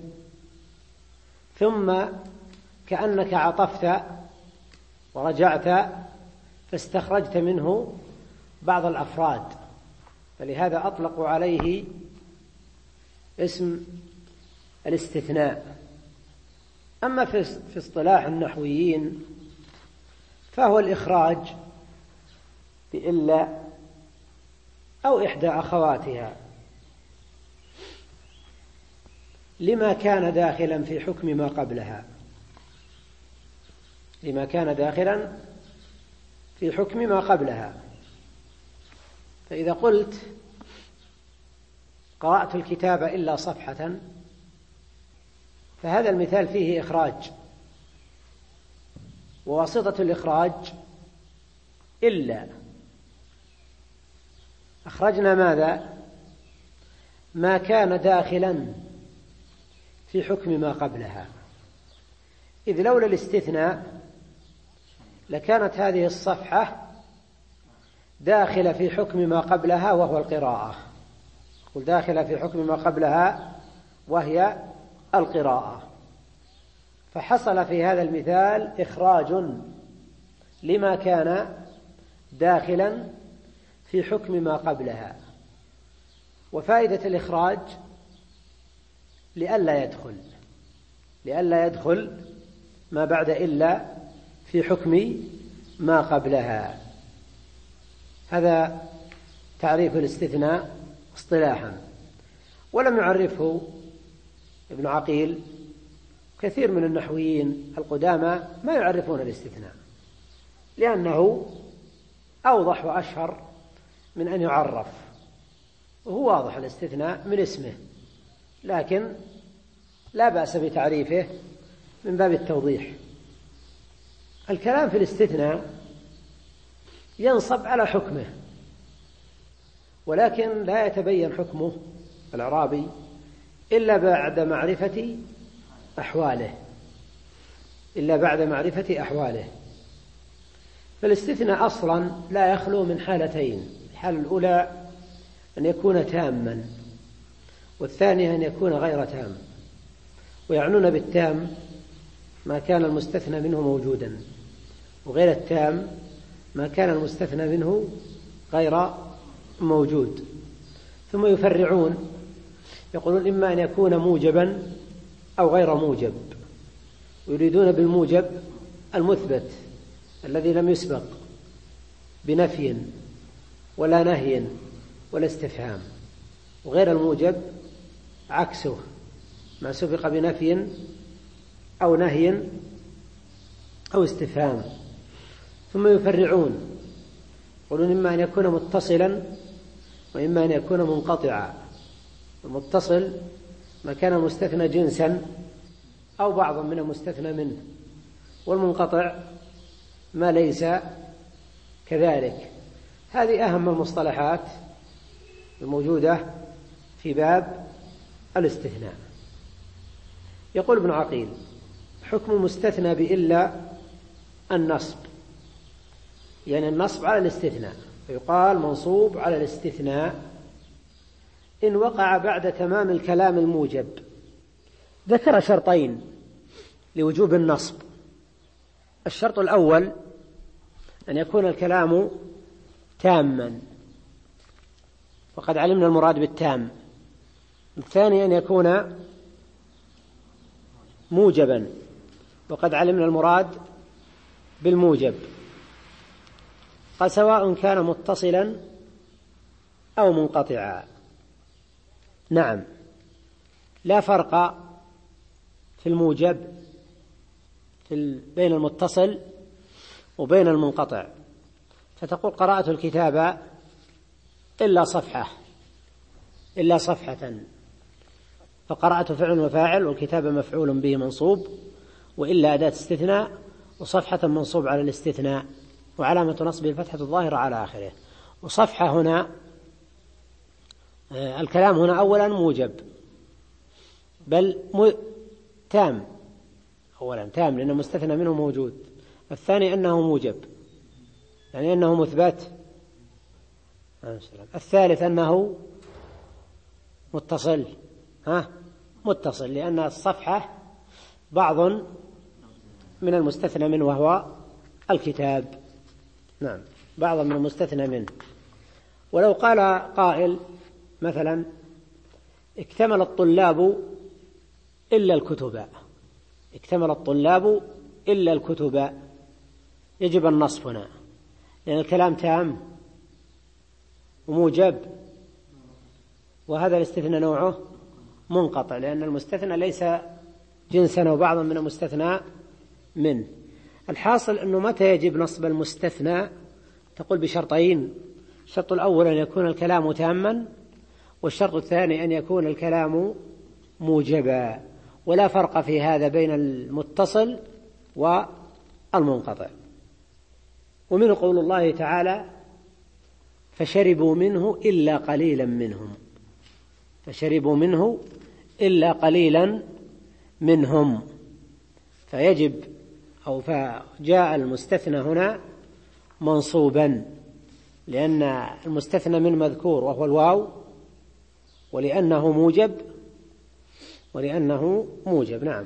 ثم كأنك عطفت ورجعت فاستخرجت منه بعض الأفراد، فلهذا أطلقوا عليه اسم الاستثناء. أما في اصطلاح النحويين فهو الإخراج بإلا أو إحدى أخواتها لما كان داخلا في حكم ما قبلها، لما كان داخلا في حكم ما قبلها. فإذا قلت قرأت الكتاب إلا صفحة، فهذا المثال فيه إخراج، وواسطة الإخراج إلا. أخرجنا ماذا؟ ما كان داخلا في حكم ما قبلها، إذ لولا الاستثناء لكانت هذه الصفحة داخلة في حكم ما قبلها وهو القراءة. قل داخلة في حكم ما قبلها وهي القراءة. فحصل في هذا المثال إخراج لما كان داخلا في حكم ما قبلها. وفائدة الإخراج لئلا يدخل لئلا يدخل ما بعد إلا في حكم ما قبلها. هذا تعريف الاستثناء اصطلاحا، ولم يعرفه ابن عقيل. كثير من النحويين القدامى ما يعرفون الاستثناء، لأنه أوضح وأشهر من أن يعرف، وهو واضح الاستثناء من اسمه، لكن لا بأس بتعريفه من باب التوضيح. الكلام في الاستثناء ينصب على حكمه، ولكن لا يتبين حكمه الإعرابي إلا بعد معرفة أحواله إلا بعد معرفة أحواله. فالاستثناء أصلا لا يخلو من حالتين: الحالة الأولى أن يكون تاما، والثانية أن يكون غير تام. ويعنون بالتام ما كان المستثنى منه موجودا، وغير التام ما كان المستثنى منه غير موجود. ثم يفرعون يقولون إما أن يكون موجبا أو غير موجب، ويريدون بالموجب المثبت الذي لم يسبق بنفي ولا نهي ولا استفهام، وغير الموجب عكسه ما سبق بنفي أو نهي أو استفهام. ثم يفرعون يقولون إما أن يكون متصلا وإما أن يكون منقطعا. المتصل ما كان المستثنى جنسا أو بعضا من المستثنى منه، والمنقطع ما ليس كذلك. هذه أهم المصطلحات الموجودة في باب الاستثناء. يقول ابن عقيل: حكم مستثنى بإلا النصب، يعني النصب على الاستثناء، فيقال منصوب على الاستثناء إن وقع بعد تمام الكلام الموجب. ذكر شرطين لوجوب النصب: الشرط الأول أن يكون الكلام تاما، وقد علمنا المراد بالتام. الثاني أن يكون موجبا، وقد علمنا المراد بالموجب. قال: سواء كان متصلا أو منقطعا. نعم، لا فرق في الموجب في بين المتصل وبين المنقطع. فتقول قرأت الكتاب إلا صفحة إلا صفحة، فقرأت فعل وفاعل والكتاب مفعول به منصوب، وإلا أداة استثناء، وصفحة منصوب على الاستثناء، وعلامة نصبه الفتحة الظاهرة على آخره. وصفحة هنا الكلام هنا أولا موجب، بل تام، أولا تام لأنه مستثنى منه موجود. الثاني أنه موجب يعني أنه مثبت. الثالث أنه متصل ها متصل لأن الصفحة بعض من المستثنى منه وهو الكتاب. نعم، بعض من المستثنى منه. ولو قال قائل مثلا اكتمل الطلاب إلا الكتب، اكتمل الطلاب إلا الكتب، يجب النصب هنا لأن الكلام تام وموجب، وهذا الاستثناء نوعه منقطع لأن المستثنى ليس جنسا وبعضا من المستثنى منه. الحاصل أنه متى يجب نصب المستثنى؟ تقول بشرطين: الشرط الأول أن يكون الكلام تاما، والشرط الثاني أن يكون الكلام موجبا، ولا فرق في هذا بين المتصل والمنقطع. ومن قول الله تعالى: فشربوا منه إلا قليلا منهم، فشربوا منه إلا قليلا منهم، فيجب أو فجاء المستثنى هنا منصوبا لأن المستثنى من مذكور وهو الواو، ولأنه موجب ولأنه موجب نعم.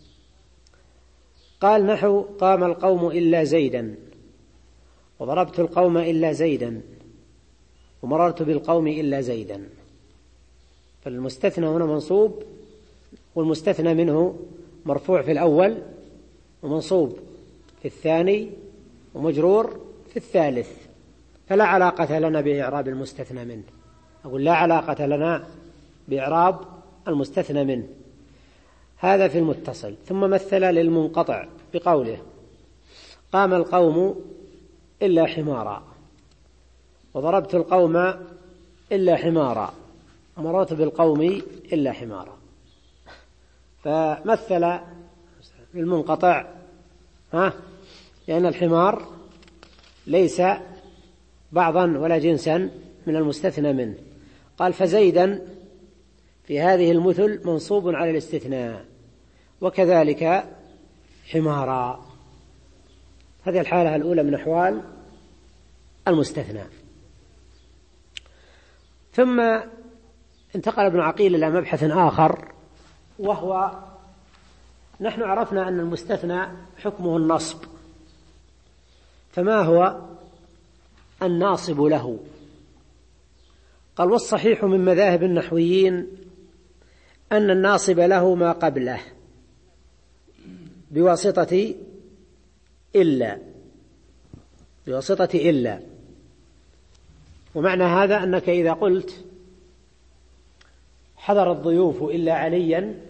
قال نحو: قام القوم إلا زيدا، وضربت القوم إلا زيدا، ومررت بالقوم إلا زيدا. فالمستثنى هنا منصوب، والمستثنى منه مرفوع في الأول ومنصوب في الثاني ومجرور في الثالث، فلا علاقة لنا بإعراب المستثنى منه. أقول لا علاقة لنا بإعراب المستثنى منه. هذا في المتصل. ثم مثل للمنقطع بقوله: قام القوم إلا حمارا، وضربت القوم إلا حمارا، ومررت بالقوم إلا حمارا. فمثل للمنقطع ها لأن الحمار ليس بعضا ولا جنسا من المستثنى منه. قال: فزيدا في هذه المثل منصوب على الاستثناء، وكذلك حمارا. هذه الحالة الأولى من أحوال المستثنى. ثم انتقل ابن عقيل إلى مبحث آخر، وهو نحن عرفنا أن المستثنى حكمه النصب، فما هو الناصب له؟ قال: والصحيح من مذاهب النحويين أن الناصب له ما قبله بواسطة إلا، بواسطة إلا. ومعنى هذا أنك إذا قلت حضر الضيوف إلا عليا،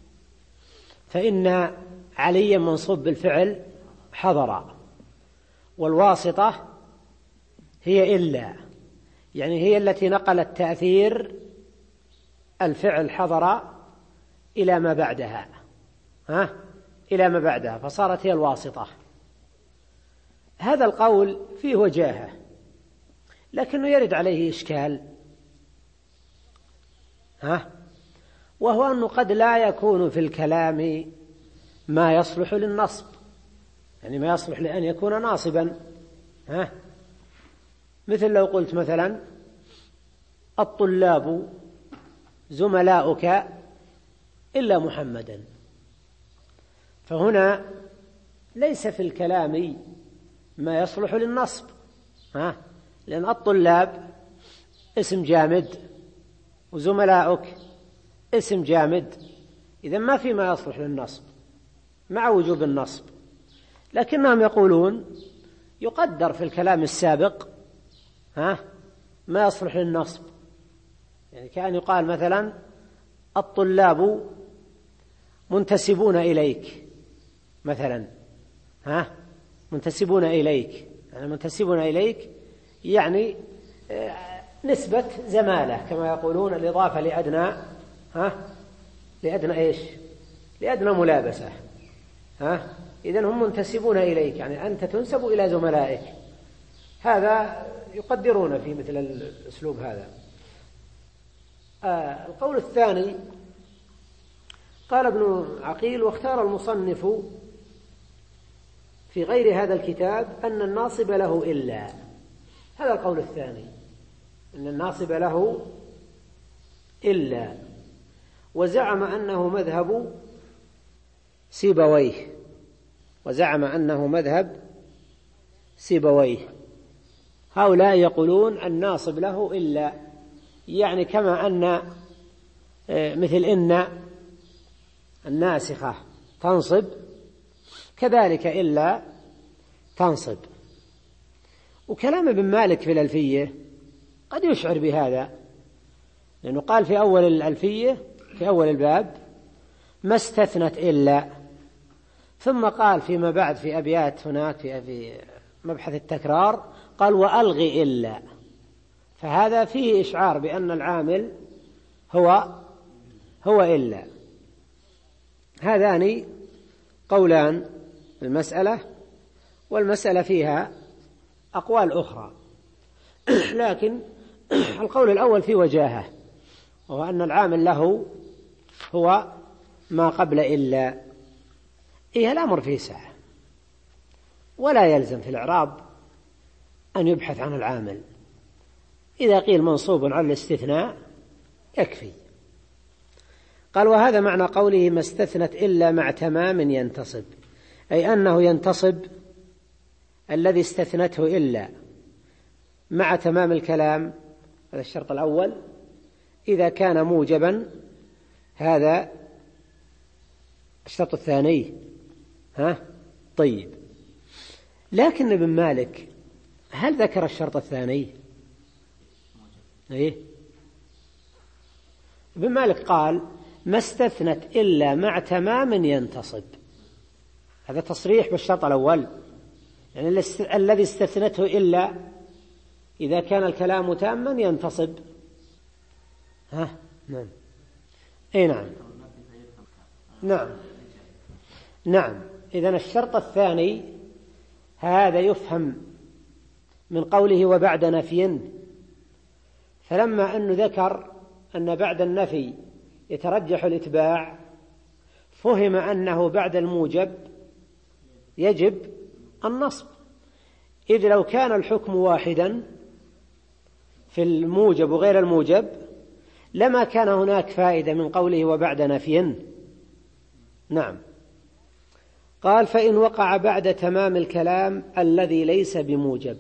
فإن عليا منصوب بالفعل حضر، والواسطة هي إلا، يعني هي التي نقلت تأثير الفعل حضر إلى ما بعدها ها إلى ما بعدها فصارت هي الواسطة. هذا القول فيه وجاهة، لكنه يرد عليه إشكال ها وهو أنه قد لا يكون في الكلام ما يصلح للنصب، يعني ما يصلح لأن يكون ناصبا ها مثل لو قلت مثلا: الطلاب زملاؤك إلا محمدا، فهنا ليس في الكلام ما يصلح للنصب ها لأن الطلاب اسم جامد وزملاؤك اسم جامد، إذا ما في ما يصلح للنصب مع وجوب النصب. لكنهم يقولون يقدر في الكلام السابق ها ما يصلح للنصب، يعني كأن يقال مثلا الطلاب منتسبون إليك مثلا، ها منتسبون إليك، يعني منتسبون إليك يعني نسبة زمالة كما يقولون، الإضافة لأدنى ها لأدنى إيش لأدنى ملابسة، ها إذن هم منتسبون إليك يعني أنت تنسب إلى زملائك، هذا يقدرون في مثل الأسلوب هذا. آه القول الثاني قال ابن عقيل: واختار المصنف في غير هذا الكتاب أن الناصب له إلا. هذا القول الثاني، أن الناصب له إلا، وزعم أنه مذهب سيبويه وزعم أنه مذهب سيبويه هؤلاء يقولون الناصب له إلا، يعني كما أن مثل إن الناسخة تنصب كذلك إلا تنصب. وكلام ابن مالك في الألفية قد يشعر بهذا، لأنه قال في أول الألفية في أول الباب: ما استثنت إلا، ثم قال فيما بعد في أبيات هناك في مبحث التكرار قال: وألغي إلا، فهذا فيه إشعار بأن العامل هو هو إلا. هذان قولان المسألة، والمسألة فيها أقوال أخرى لكن القول الأول في وجاهة، وهو أن العامل له هو ما قبل إلا. إيه الأمر فيه سعة، ولا يلزم في الإعراب أن يبحث عن العامل، إذا قيل منصوب على الاستثناء يكفي. قال: وهذا معنى قوله ما استثنت إلا مع تمام ينتصب، أي أنه ينتصب الذي استثنته إلا مع تمام الكلام، هذا الشرط الأول، إذا كان موجبا. هذا الشرط الثاني. ها طيب، لكن ابن مالك هل ذكر الشرط الثاني؟ إيه؟ ابن مالك قال: ما استثنت إلا مع تمام ينتصب، هذا تصريح بالشرط الأول، يعني الذي استثنته إلا إذا كان الكلام تاما ينتصب. ها نعم أي نعم نعم نعم إذن الشرط الثاني هذا يفهم من قوله وبعد نفي، فلما أنه ذكر أن بعد النفي يترجح الإتباع، فهم أنه بعد الموجب يجب النصب، إذ لو كان الحكم واحدا في الموجب وغير الموجب لما كان هناك فائدة من قوله وبعد نفي. نعم. قال: فإن وقع بعد تمام الكلام الذي ليس بموجب،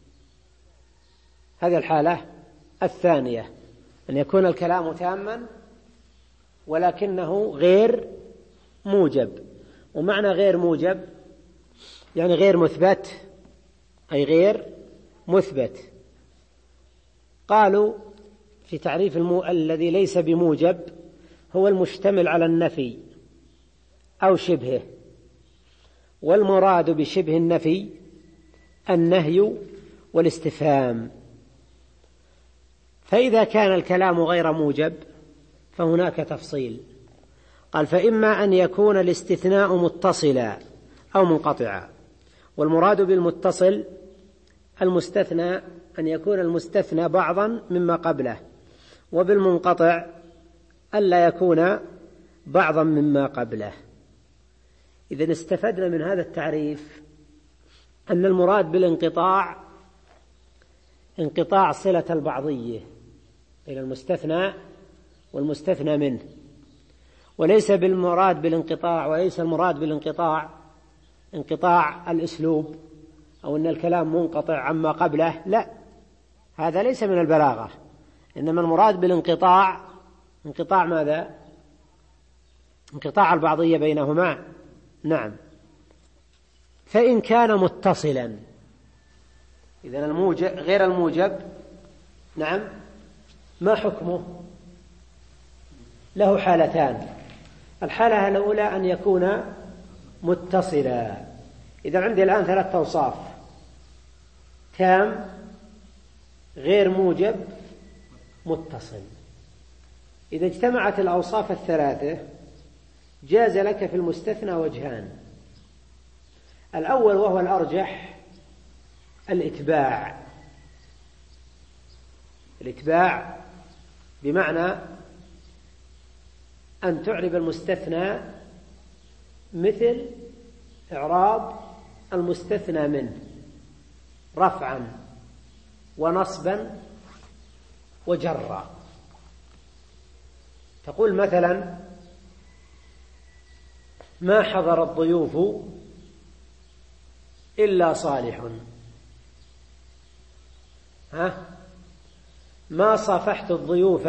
هذه الحالة الثانية، أن يكون الكلام تاما ولكنه غير موجب. ومعنى غير موجب يعني غير مثبت، أي غير مثبت. قالوا في تعريف المو... الذي ليس بموجب هو المشتمل على النفي أو شبهه، والمراد بشبه النفي النهي والاستفهام. فإذا كان الكلام غير موجب فهناك تفصيل. قال: فإما أن يكون الاستثناء متصلا أو منقطعا، والمراد بالمتصل المستثنى أن يكون المستثنى بعضا مما قبله، وبالمنقطع ألا يكون بعضا مما قبله. إذن استفدنا من هذا التعريف أن المراد بالانقطاع انقطاع صلة البعضية إلى المستثنى والمستثنى منه، وليس بالمراد بالانقطاع وليس المراد بالانقطاع انقطاع الأسلوب أو أن الكلام منقطع عما قبله، لا، هذا ليس من البلاغة، إنما المراد بالانقطاع انقطاع ماذا؟ انقطاع البعضية بينهما. نعم. فإن كان متصلا، إذن الموجب غير الموجب نعم ما حكمه؟ له حالتان. الحالة الأولى أن يكون متصلا. إذا عندي الآن ثلاثة أوصاف: تام، غير موجب، متصل. إذا اجتمعت الأوصاف الثلاثة جاز لك في المستثنى وجهان. الأول وهو الأرجح الإتباع. الإتباع بمعنى أن تعرب المستثنى مثل إعراب المستثنى منه، رفعا ونصبا وجرا. تقول مثلا: ما حضر الضيوف إلا صالح. ها؟ ما صافحت الضيوف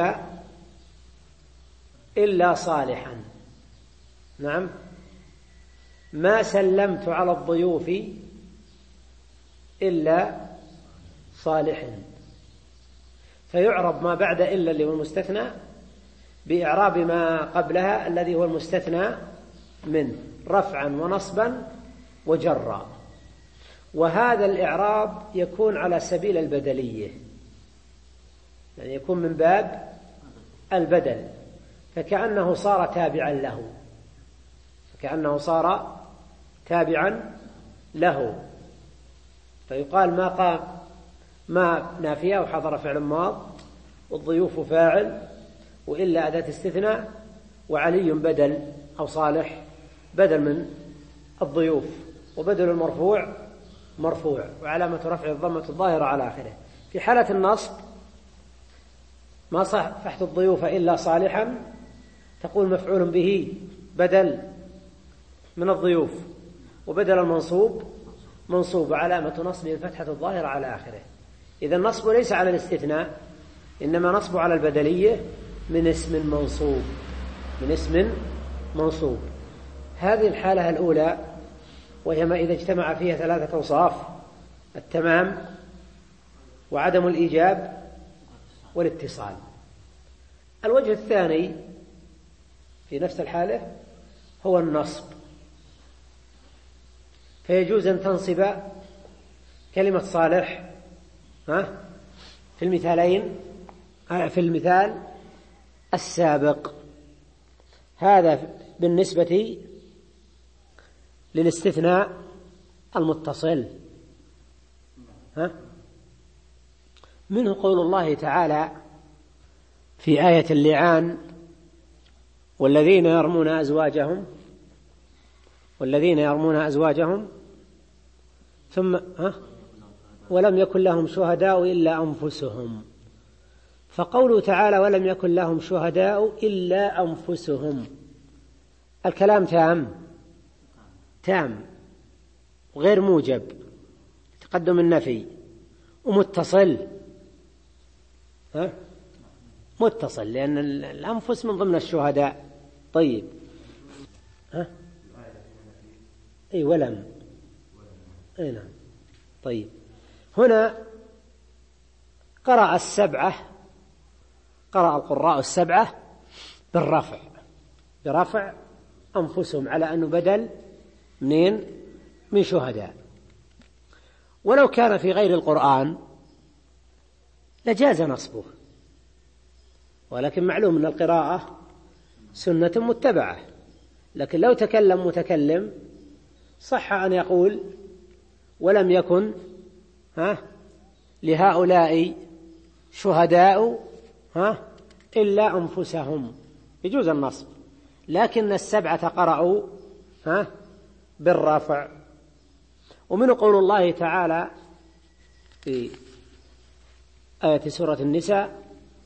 إلا صالحا. نعم. ما سلمت على الضيوف إلا صالح. فيعرب ما بعد إلا اللي هو المستثنى بإعراب ما قبلها الذي هو المستثنى منه، رفعا ونصبا وجرا. وهذا الإعراب يكون على سبيل البدلية، يعني يكون من باب البدل، فكأنه صار تابعا له فكأنه صار تابعا له فيقال: ما قام، ما نافية وحضر فعل ماض، والضيوف فاعل، وإلا أداة استثناء، وعلي بدل أو صالح بدل من الضيوف، وبدل المرفوع مرفوع، وعلامة رفع الضمة الظاهرة على آخره. في حالة النصب: ما صافحت الضيوف إلا صالحا، تقول مفعول به بدل من الضيوف، وبدل المنصوب منصوب، وعلامة نصبه الفتحة الظاهرة على آخره. إذا النصب ليس على الاستثناء، إنما نصب على البدلية من اسم منصوب من اسم منصوب. هذه الحالة الأولى، وهي ما إذا اجتمع فيها ثلاثة أوصاف: التمام وعدم الإيجاب والاتصال. الوجه الثاني في نفس الحالة هو النصب، فيجوز أن تنصب كلمة صالح ها في المثالين في المثال السابق. هذا بالنسبة للاستثناء المتصل. ها؟ منه قول الله تعالى في آية اللعان: والذين يرمون أزواجهم والذين يرمون أزواجهم ثم ها ولم يكن لهم شهداء إلا أنفسهم. فقوله تعالى: ولم يكن لهم شهداء إلا أنفسهم، الكلام تام تام وغير موجب، تقدم النفي، ومتصل. ها؟ متصل، لأن الأنفس من ضمن الشهداء. طيب. ها؟ أي ولم. أي نعم. طيب. هنا قرأ السبعة قرأ القراء السبعة بالرفع برفع أنفسهم، على أنه بدل منين؟ من شهداء. ولو كان في غير القرآن لجاز نصبه، ولكن معلوم أن القراءة سنة متبعة. لكن لو تكلم متكلم صح أن يقول: ولم يكن ها لهؤلاء شهداء ها إلا أنفسهم، يجوز النصب. لكن السبعة قرأوا ها بالرفع. ومن قول الله تعالى في آية سورة النساء: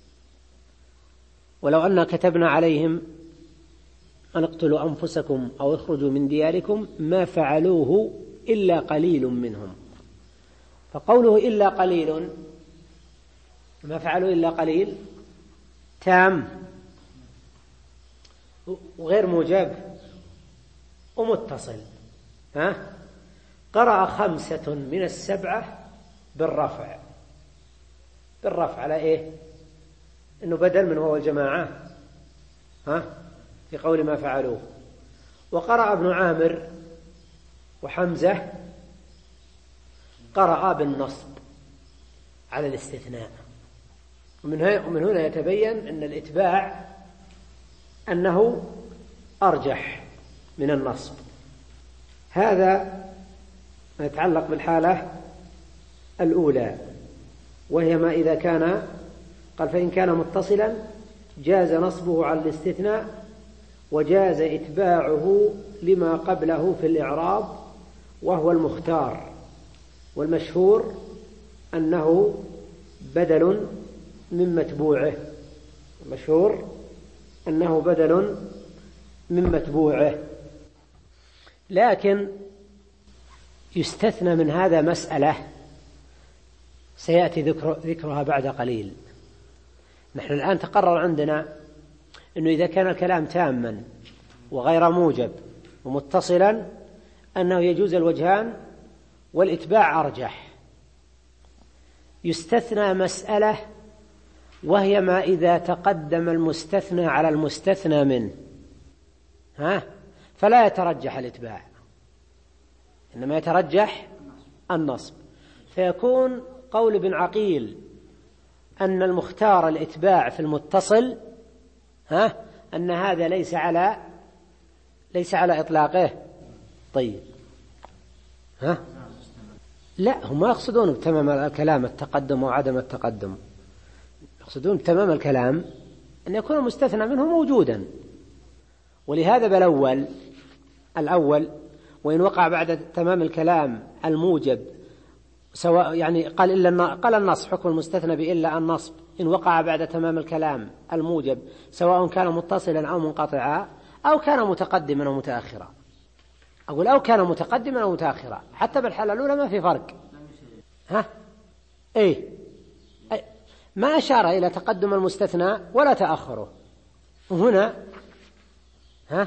ولو أن كتبنا عليهم أن اقتلوا أنفسكم أو اخرجوا من دياركم ما فعلوه إلا قليل منهم. فقوله إلا قليل، ما فعلوا إلا قليل، تام وغير موجب ومتصل. ها؟ قرأ خمسة من السبعة بالرفع بالرفع على إيه؟ أنه بدل من هو الجماعة ها في قول ما فعلوه. وقرأ ابن عامر وحمزة قرأ بالنصب على الاستثناء. ومن هنا يتبين أن الإتباع أنه أرجح من النصب. هذا ما يتعلق بالحالة الأولى، وهي ما إذا كان قال فإن كان متصلا جاز نصبه على الاستثناء وجاز إتباعه لما قبله في الإعراب وهو المختار، والمشهور أنه بدل من متبوعه المشهور أنه بدل من متبوعه. لكن يستثنى من هذا مسألة سيأتي ذكر ذكرها بعد قليل. نحن الآن تقرر عندنا أنه إذا كان الكلام تاما وغير موجب ومتصلا أنه يجوز الوجهان والإتباع أرجح. يستثنى مسألة وهي ما إذا تقدم المستثنى على المستثنى منه ها فلا يترجح الإتباع، إنما يترجح النصب. فيكون قول ابن عقيل أن المختار الإتباع في المتصل ها أن هذا ليس على ليس على إطلاقه. طيب ها لا، هم ما يقصدون بتمام الكلام التقدم وعدم التقدم، يقصدون بتمام الكلام أن يكون المستثنى منه موجودا. ولهذا بالأول الأول وإن وقع بعد تمام الكلام الموجب سواء يعني قال إلا قال النص حكم المستثنى بإلا النصب إن وقع بعد تمام الكلام الموجب سواء كان متصلا أو منقطعا أو كان متقدما أو متأخرا. أقول أو كان متقدما أو متأخرا، حتى بالحالة الأولى ما في فرق. ها إيه أي. ما أشار إلى تقدم المستثنى ولا تأخره. وهنا ها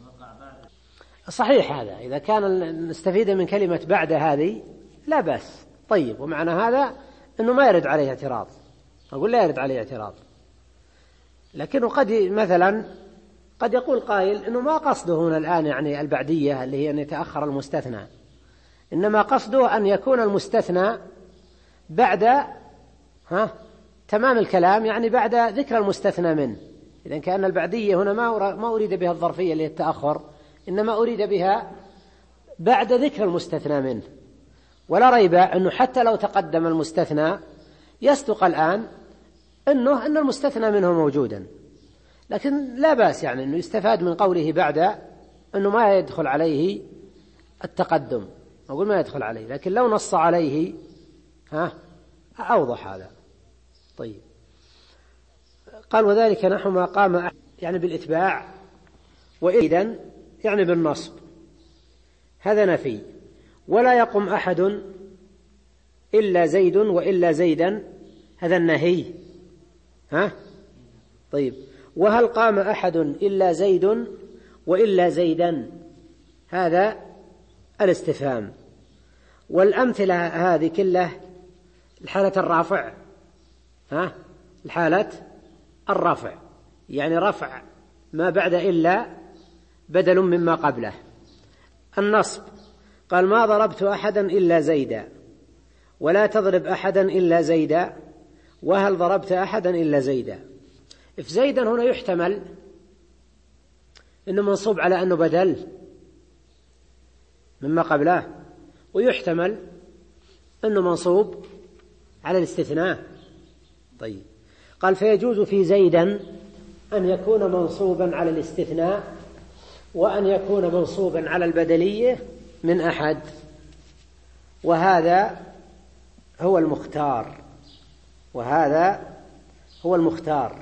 صحيح هذا إذا كان نستفيد من كلمة بعد هذه لا بأس. طيب ومعنى هذا أنه ما يرد عليه اعتراض، أقول لا يرد عليه اعتراض. لكنه قد مثلا قد يقول قائل أنه ما قصده هنا الآن يعني البعدية اللي هي أن يتأخر المستثنى، إنما قصده أن يكون المستثنى بعد ها تمام الكلام، يعني بعد ذكر المستثنى منه. إذن كأن البعدية هنا ما ما أريد بها الظرفية اللي هي التأخر، إنما أريد بها بعد ذكر المستثنى منه. ولا ريب أنه حتى لو تقدم المستثنى يصدق الآن أنه أن المستثنى منه موجودا، لكن لا بأس يعني أنه يستفاد من قوله بعد أنه ما يدخل عليه التقدم. أقول ما يدخل عليه، لكن لو نص عليه ها أوضح هذا. طيب قال وذلك نحو ما قام يعني بالإتباع وإذن يعني بالنصب، هذا نفي. ولا يقم أحد إلا زيد وإلا زيدا، هذا النهي. ها طيب وهل قام أحد إلا زيد وإلا زيدا، هذا الاستفهام. والأمثلة هذه كله الحالة الرافع ها الحالة الرفع، يعني رفع ما بعد إلا بدل مما قبله. النصب قال ما ضربت أحدا إلا زيدا، ولا تضرب أحدا إلا زيدا، وهل ضربت أحدا إلا زيدا. في زيدا هنا يحتمل أنه منصوب على أنه بدل مما قبله، ويحتمل أنه منصوب على الاستثناء. طيب قال فيجوز في زيدا أن يكون منصوبا على الاستثناء وأن يكون منصوبا على البدلية من أحد، وهذا هو المختار وهذا هو المختار.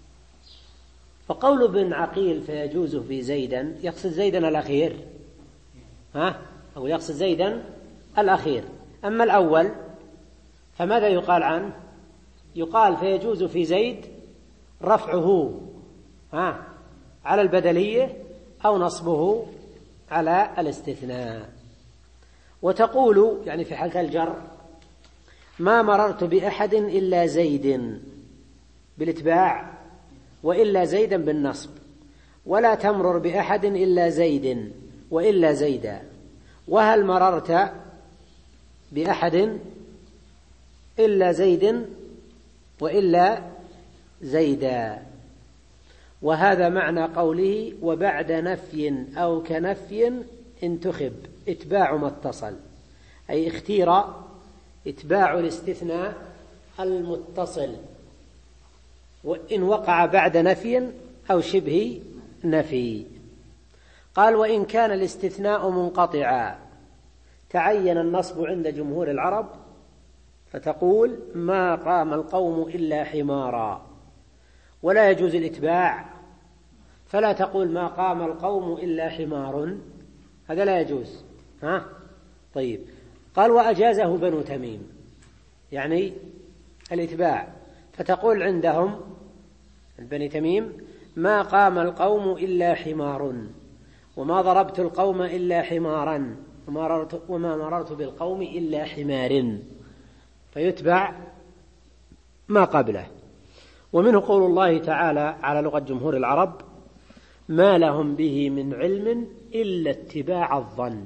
فقول ابن عقيل فيجوز في زيدا يقصد زيدا الأخير ها أو يقصد زيدا الأخير. أما الأول فماذا يقال عنه؟ يقال فيجوز في زيد رفعه ها على البدلية أو نصبه على الاستثناء. وتقول يعني في حالة الجر ما مررت بأحد إلا زيد، بالإتباع وإلا زيدا بالنصب، ولا تمرر بأحد إلا زيد وإلا زيدا، وهل مررت بأحد إلا زيد وإلا زيدا. وهذا معنى قوله وبعد نفي أو كنفي انتخب إتباع ما اتصل، أي اختير إتباع الاستثناء المتصل وإن وقع بعد نفي أو شبه نفي. قال وإن كان الاستثناء منقطعا تعين النصب عند جمهور العرب، فتقول ما قام القوم إلا حمارا، ولا يجوز الإتباع، فلا تقول ما قام القوم إلا حمار، هذا لا يجوز. ها؟ طيب. قال وأجازه بنو تميم، يعني الإتباع، فتقول عندهم بني تميم ما قام القوم إلا حمار، وما ضربت القوم إلا حمارا، وما مررت بالقوم إلا حمار، فيتبع ما قبله. ومنه قول الله تعالى على لغة جمهور العرب ما لهم به من علم إلا اتباع الظن،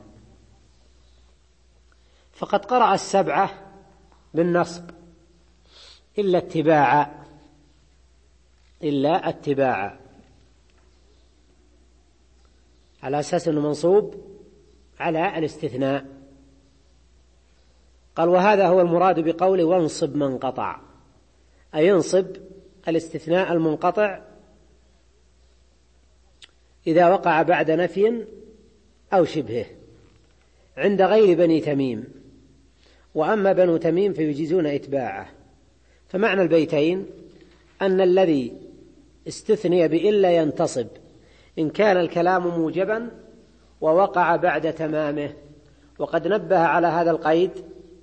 فقد قرأ السبعة بالنصب إلا اتباع، إلا اتباع، على أساس أنه منصوب على الاستثناء. قال وهذا هو المراد بقوله وانصب من قطع، أي ينصب الاستثناء المنقطع إذا وقع بعد نفي أو شبهه عند غير بني تميم، وأما بنو تميم فيجيزون إتباعه. فمعنى البيتين أن الذي استثني بإلا ينتصب إن كان الكلام موجبا ووقع بعد تمامه، وقد نبه على هذا القيد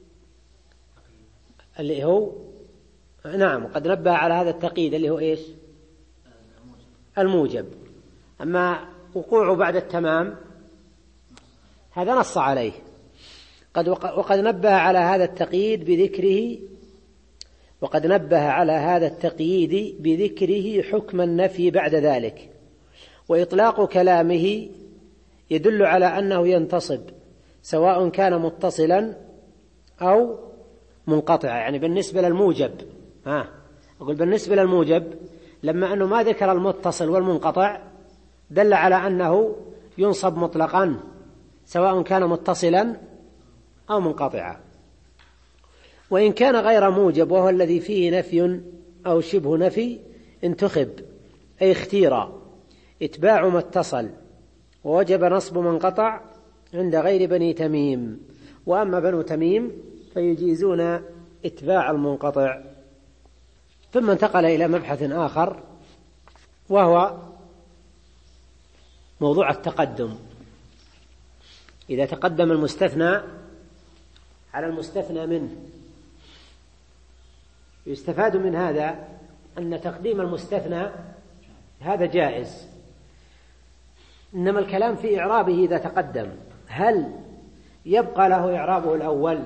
اللي هو نعم قد نبه على هذا التقييد اللي هو إيش؟ الموجب. أما وقوعه بعد التمام هذا نص عليه، قد وقد نبه على هذا التقييد بذكره وقد نبه على هذا التقييد بذكره حكم النفي بعد ذلك، وإطلاق كلامه يدل على أنه ينتصب سواء كان متصلا أو منقطعا. يعني بالنسبة للموجب، ها أقول بالنسبة للموجب لما أنه ما ذكر المتصل والمنقطع دل على أنه ينصب مطلقا سواء كان متصلا أو منقطعا. وإن كان غير موجب وهو الذي فيه نفي أو شبه نفي انتخب، أي اختير إتباع ما اتصل، ووجب نصب من قطع عند غير بني تميم. وأما بنو تميم فيجيزون إتباع المنقطع. ثم انتقل إلى مبحث آخر وهو موضوع التقدم. إذا تقدم المستثنى على المستثنى منه، يستفاد من هذا أن تقديم المستثنى هذا جائز، إنما الكلام في إعرابه إذا تقدم، هل يبقى له إعرابه الأول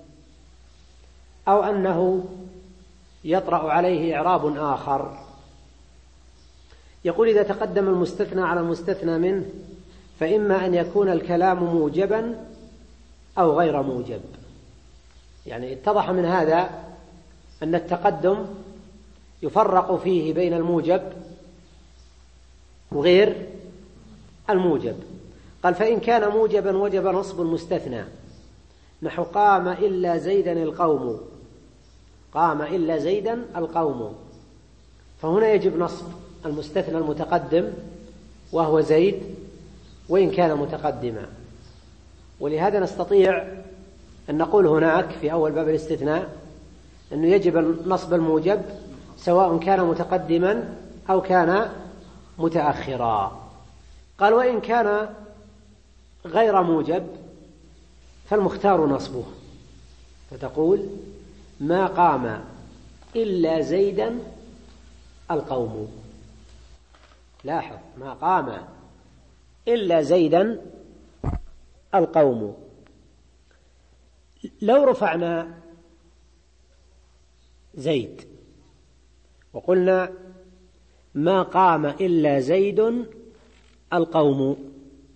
أو أنه يطرأ عليه إعراب آخر؟ يقول إذا تقدم المستثنى على المستثنى منه فإما أن يكون الكلام موجبا أو غير موجب. يعني اتضح من هذا أن التقدم يفرق فيه بين الموجب وغير الموجب. قال فإن كان موجبا وجب نصب المستثنى، نحو قام إلا زيدا القوم، قام إلا زيدا القوم، فهنا يجب نصب المستثنى المتقدم وهو زيد وإن كان متقدما. ولهذا نستطيع أن نقول هناك في أول باب الاستثناء أنه يجب نصب الموجب سواء كان متقدما أو كان متأخرا. قال وإن كان غير موجب فالمختار نصبه، فتقول ما قام إلا زيدا القوم. لاحظ ما قام إلا زيدا القوم. لو رفعنا زيد وقلنا ما قام إلا زيد القوم،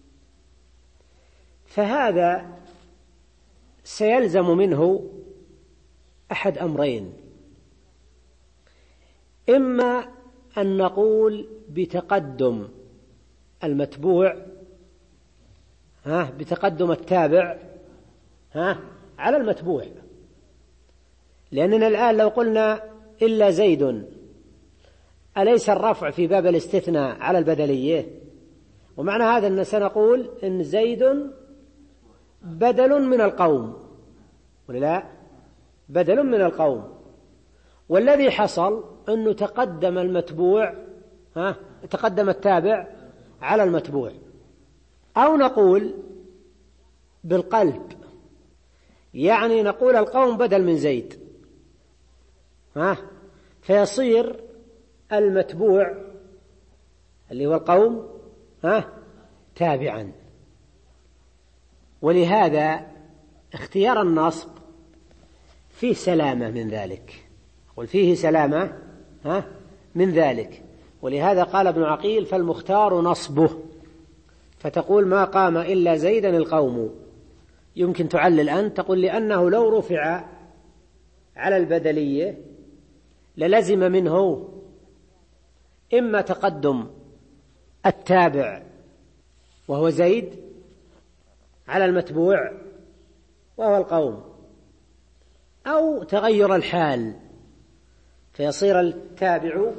فهذا سيلزم منه أحد أمرين: إما أن نقول بتقدم المتبوع ها بتقدم التابع ها على المتبوع، لأننا الآن لو قلنا إلا زيد أليس الرفع في باب الاستثناء على البدلية؟ ومعنى هذا أن سنقول إن زيد بدل من القوم، ولا لا؟ بدل من القوم، والذي حصل أنه تقدم المتبوع ها تقدم التابع على المتبوع. أو نقول بالقلب، يعني نقول القوم بدل من زيد ها فيصير المتبوع اللي هو القوم ها تابعا. ولهذا اختيار النصب فيه سلامة من ذلك، قل فيه سلامة ها من ذلك. ولهذا قال ابن عقيل: فالمختار نصبه، فتقول ما قام إلا زيدا القوم. يمكن تعلل أن تقول لأنه لو رفع على البدلية للزم منه إما تقدم التابع وهو زيد على المتبوع وهو القوم، أو تغير الحال فيصير التابع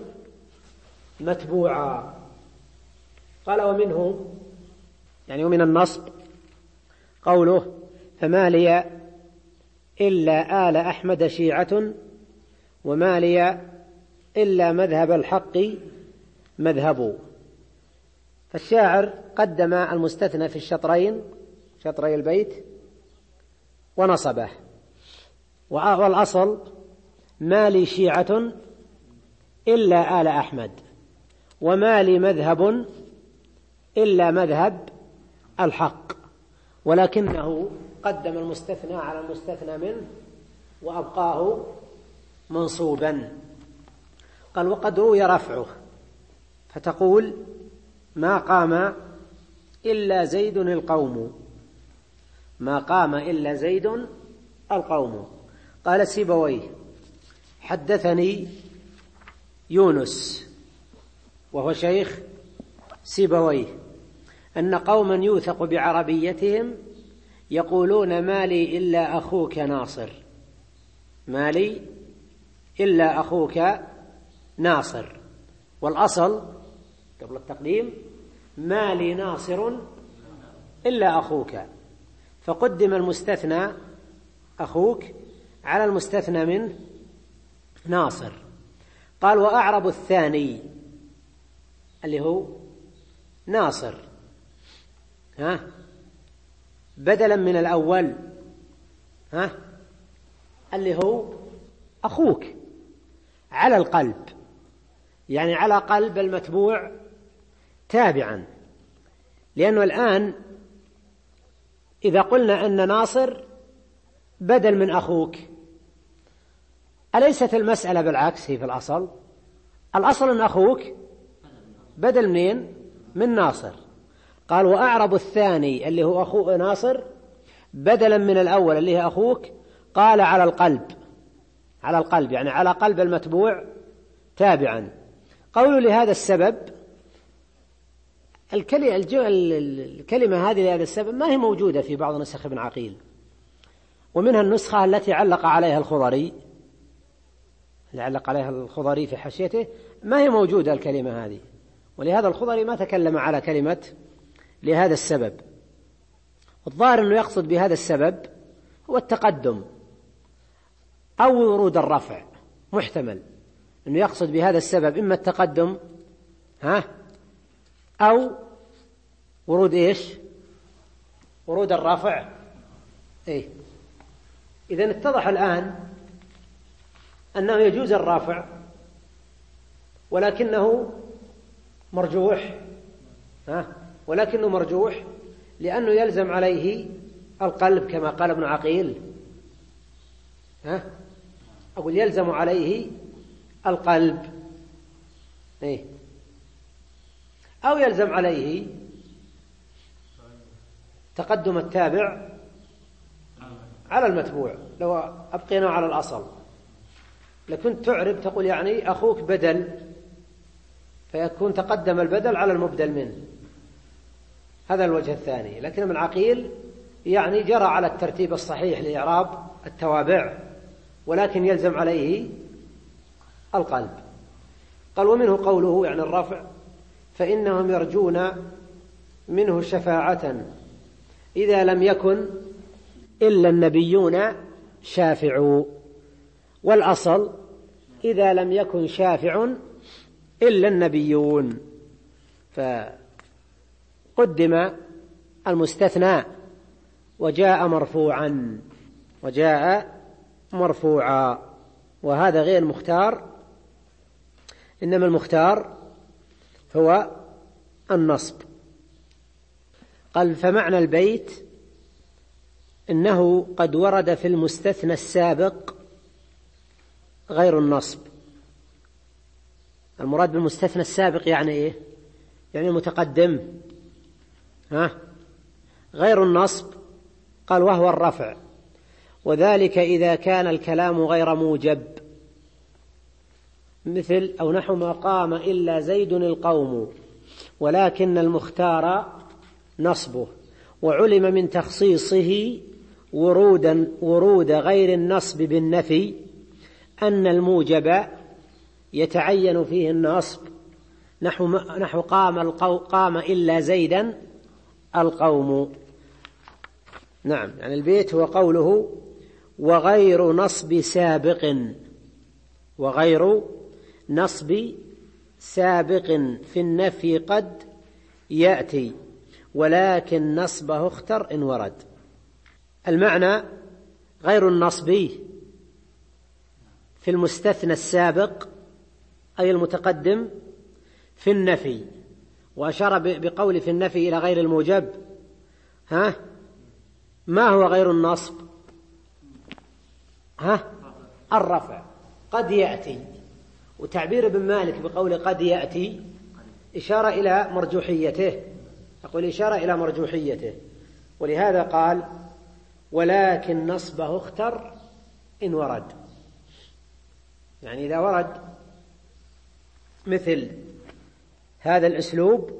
متبوعا. قال: ومنه يعني ومن النصب قوله: فما لي إلا آل أحمد شيعة وما لي إلا مذهب الحق مذهب. فالشاعر قدم المستثنى في الشطرين شطري البيت ونصبه، والأصل ما لي شيعة إلا آل أحمد وما لي مذهب إلا مذهب الحق، ولكنه قدم المستثنى على المستثنى منه وأبقاه منصوبا. قال: وقد روي رفعه، فتقول ما قام إلا زيد القوم، ما قام إلا زيد القوم. قال سيبويه: حدثني يونس وهو شيخ سيبويه أن قوما يوثق بعربيتهم يقولون ما لي إلا أخوك ناصر، ما لي إلا أخوك ناصر، والأصل قبل التقديم ما لي ناصر إلا أخوك، فقدم المستثنى أخوك على المستثنى منه ناصر. قال: وأعرب الثاني اللي هو ناصر ها بدلا من الأول ها اللي هو أخوك على القلب، يعني على قلب المتبوع تابعا، لأنه الآن إذا قلنا أن ناصر بدل من أخوك أليست المسألة بالعكس؟ هي في الأصل الأصل أن أخوك بدل منين؟ من ناصر. قال: وأعرب الثاني اللي هو أخو ناصر بدلا من الأول اللي هي أخوك، قال على القلب، على القلب يعني على قلب المتبوع تابعا. قولوا لهذا السبب، الكلمة هذه لهذا السبب ما هي موجودة في بعض نسخ ابن عقيل، ومنها النسخة التي علق عليها الخضري اللي علق عليها الخضري في حاشيته ما هي موجودة الكلمة هذه، ولهذا الخضري ما تكلم على كلمة لهذا السبب. الظاهر أنه يقصد بهذا السبب هو التقدم أو ورود الرفع، محتمل أنه يقصد بهذا السبب إما التقدم ها أو ورود إيش؟ ورود الرفع. إيه؟ إذن اتضح الآن أنه يجوز الرافع ولكنه مرجوح ها ولكنه مرجوح لأنه يلزم عليه القلب كما قال ابن عقيل ها أقول يلزم عليه القلب إيه؟ أو يلزم عليه تقدم التابع على المتبوع. لو أبقينا على الأصل لكنت تعرب تقول يعني أخوك بدل، فيكون تقدم البدل على المبدل منه، هذا الوجه الثاني. لكن من عقيل يعني جرى على الترتيب الصحيح لإعراب التوابع، ولكن يلزم عليه القلب. قال ومنه قوله يعني الرفع فإنهم يرجون منه شفاعة إذا لم يكن إلا النبيون شافعوا، والأصل إذا لم يكن شافع إلا النبيون، فقدم المستثنى وجاء مرفوعا وجاء مرفوعا، وهذا غير مختار، إنما المختار هو النصب. قال فمعنى البيت إنه قد ورد في المستثنى السابق غير النصب. المراد بالمستثنى السابق يعني إيه؟ يعني المتقدم، ها؟ غير النصب. قال وهو الرفع، وذلك إذا كان الكلام غير موجب، مثل أو نحو ما قام إلا زيد القوم، ولكن المختار نصبه، وعلم من تخصيصه ورودا ورود غير النصب بالنفي أن الموجب يتعين فيه النصب، نحو نحو قام القو قام إلا زيدا القوم. نعم، يعني البيت هو قوله وغير نصب سابق، وغير نصب سابق في النفي قد يأتي، ولكن نصبه اختر إن ورد. المعنى غير النصب في المستثنى السابق أي المتقدم في النفي، وأشار بقول في النفي إلى غير الموجب. ها ما هو غير النصب؟ ها الرفع قد يأتي، وتعبير ابن مالك بقول قد يأتي إشارة إلى مرجوحيته، أقول إشارة إلى مرجوحيته، ولهذا قال ولكن نصبه اختر إن ورد. يعني إذا ورد مثل هذا الأسلوب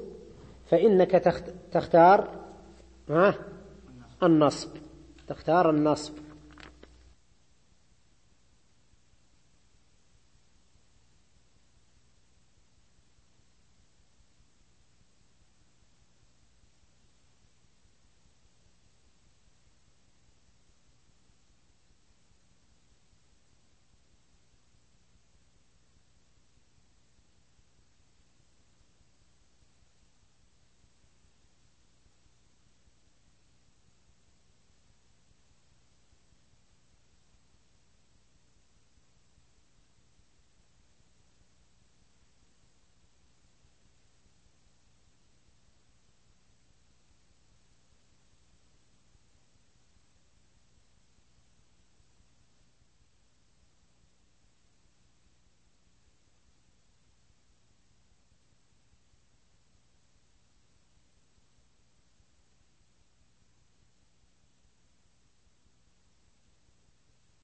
فإنك تختار ها النصب، تختار النصب.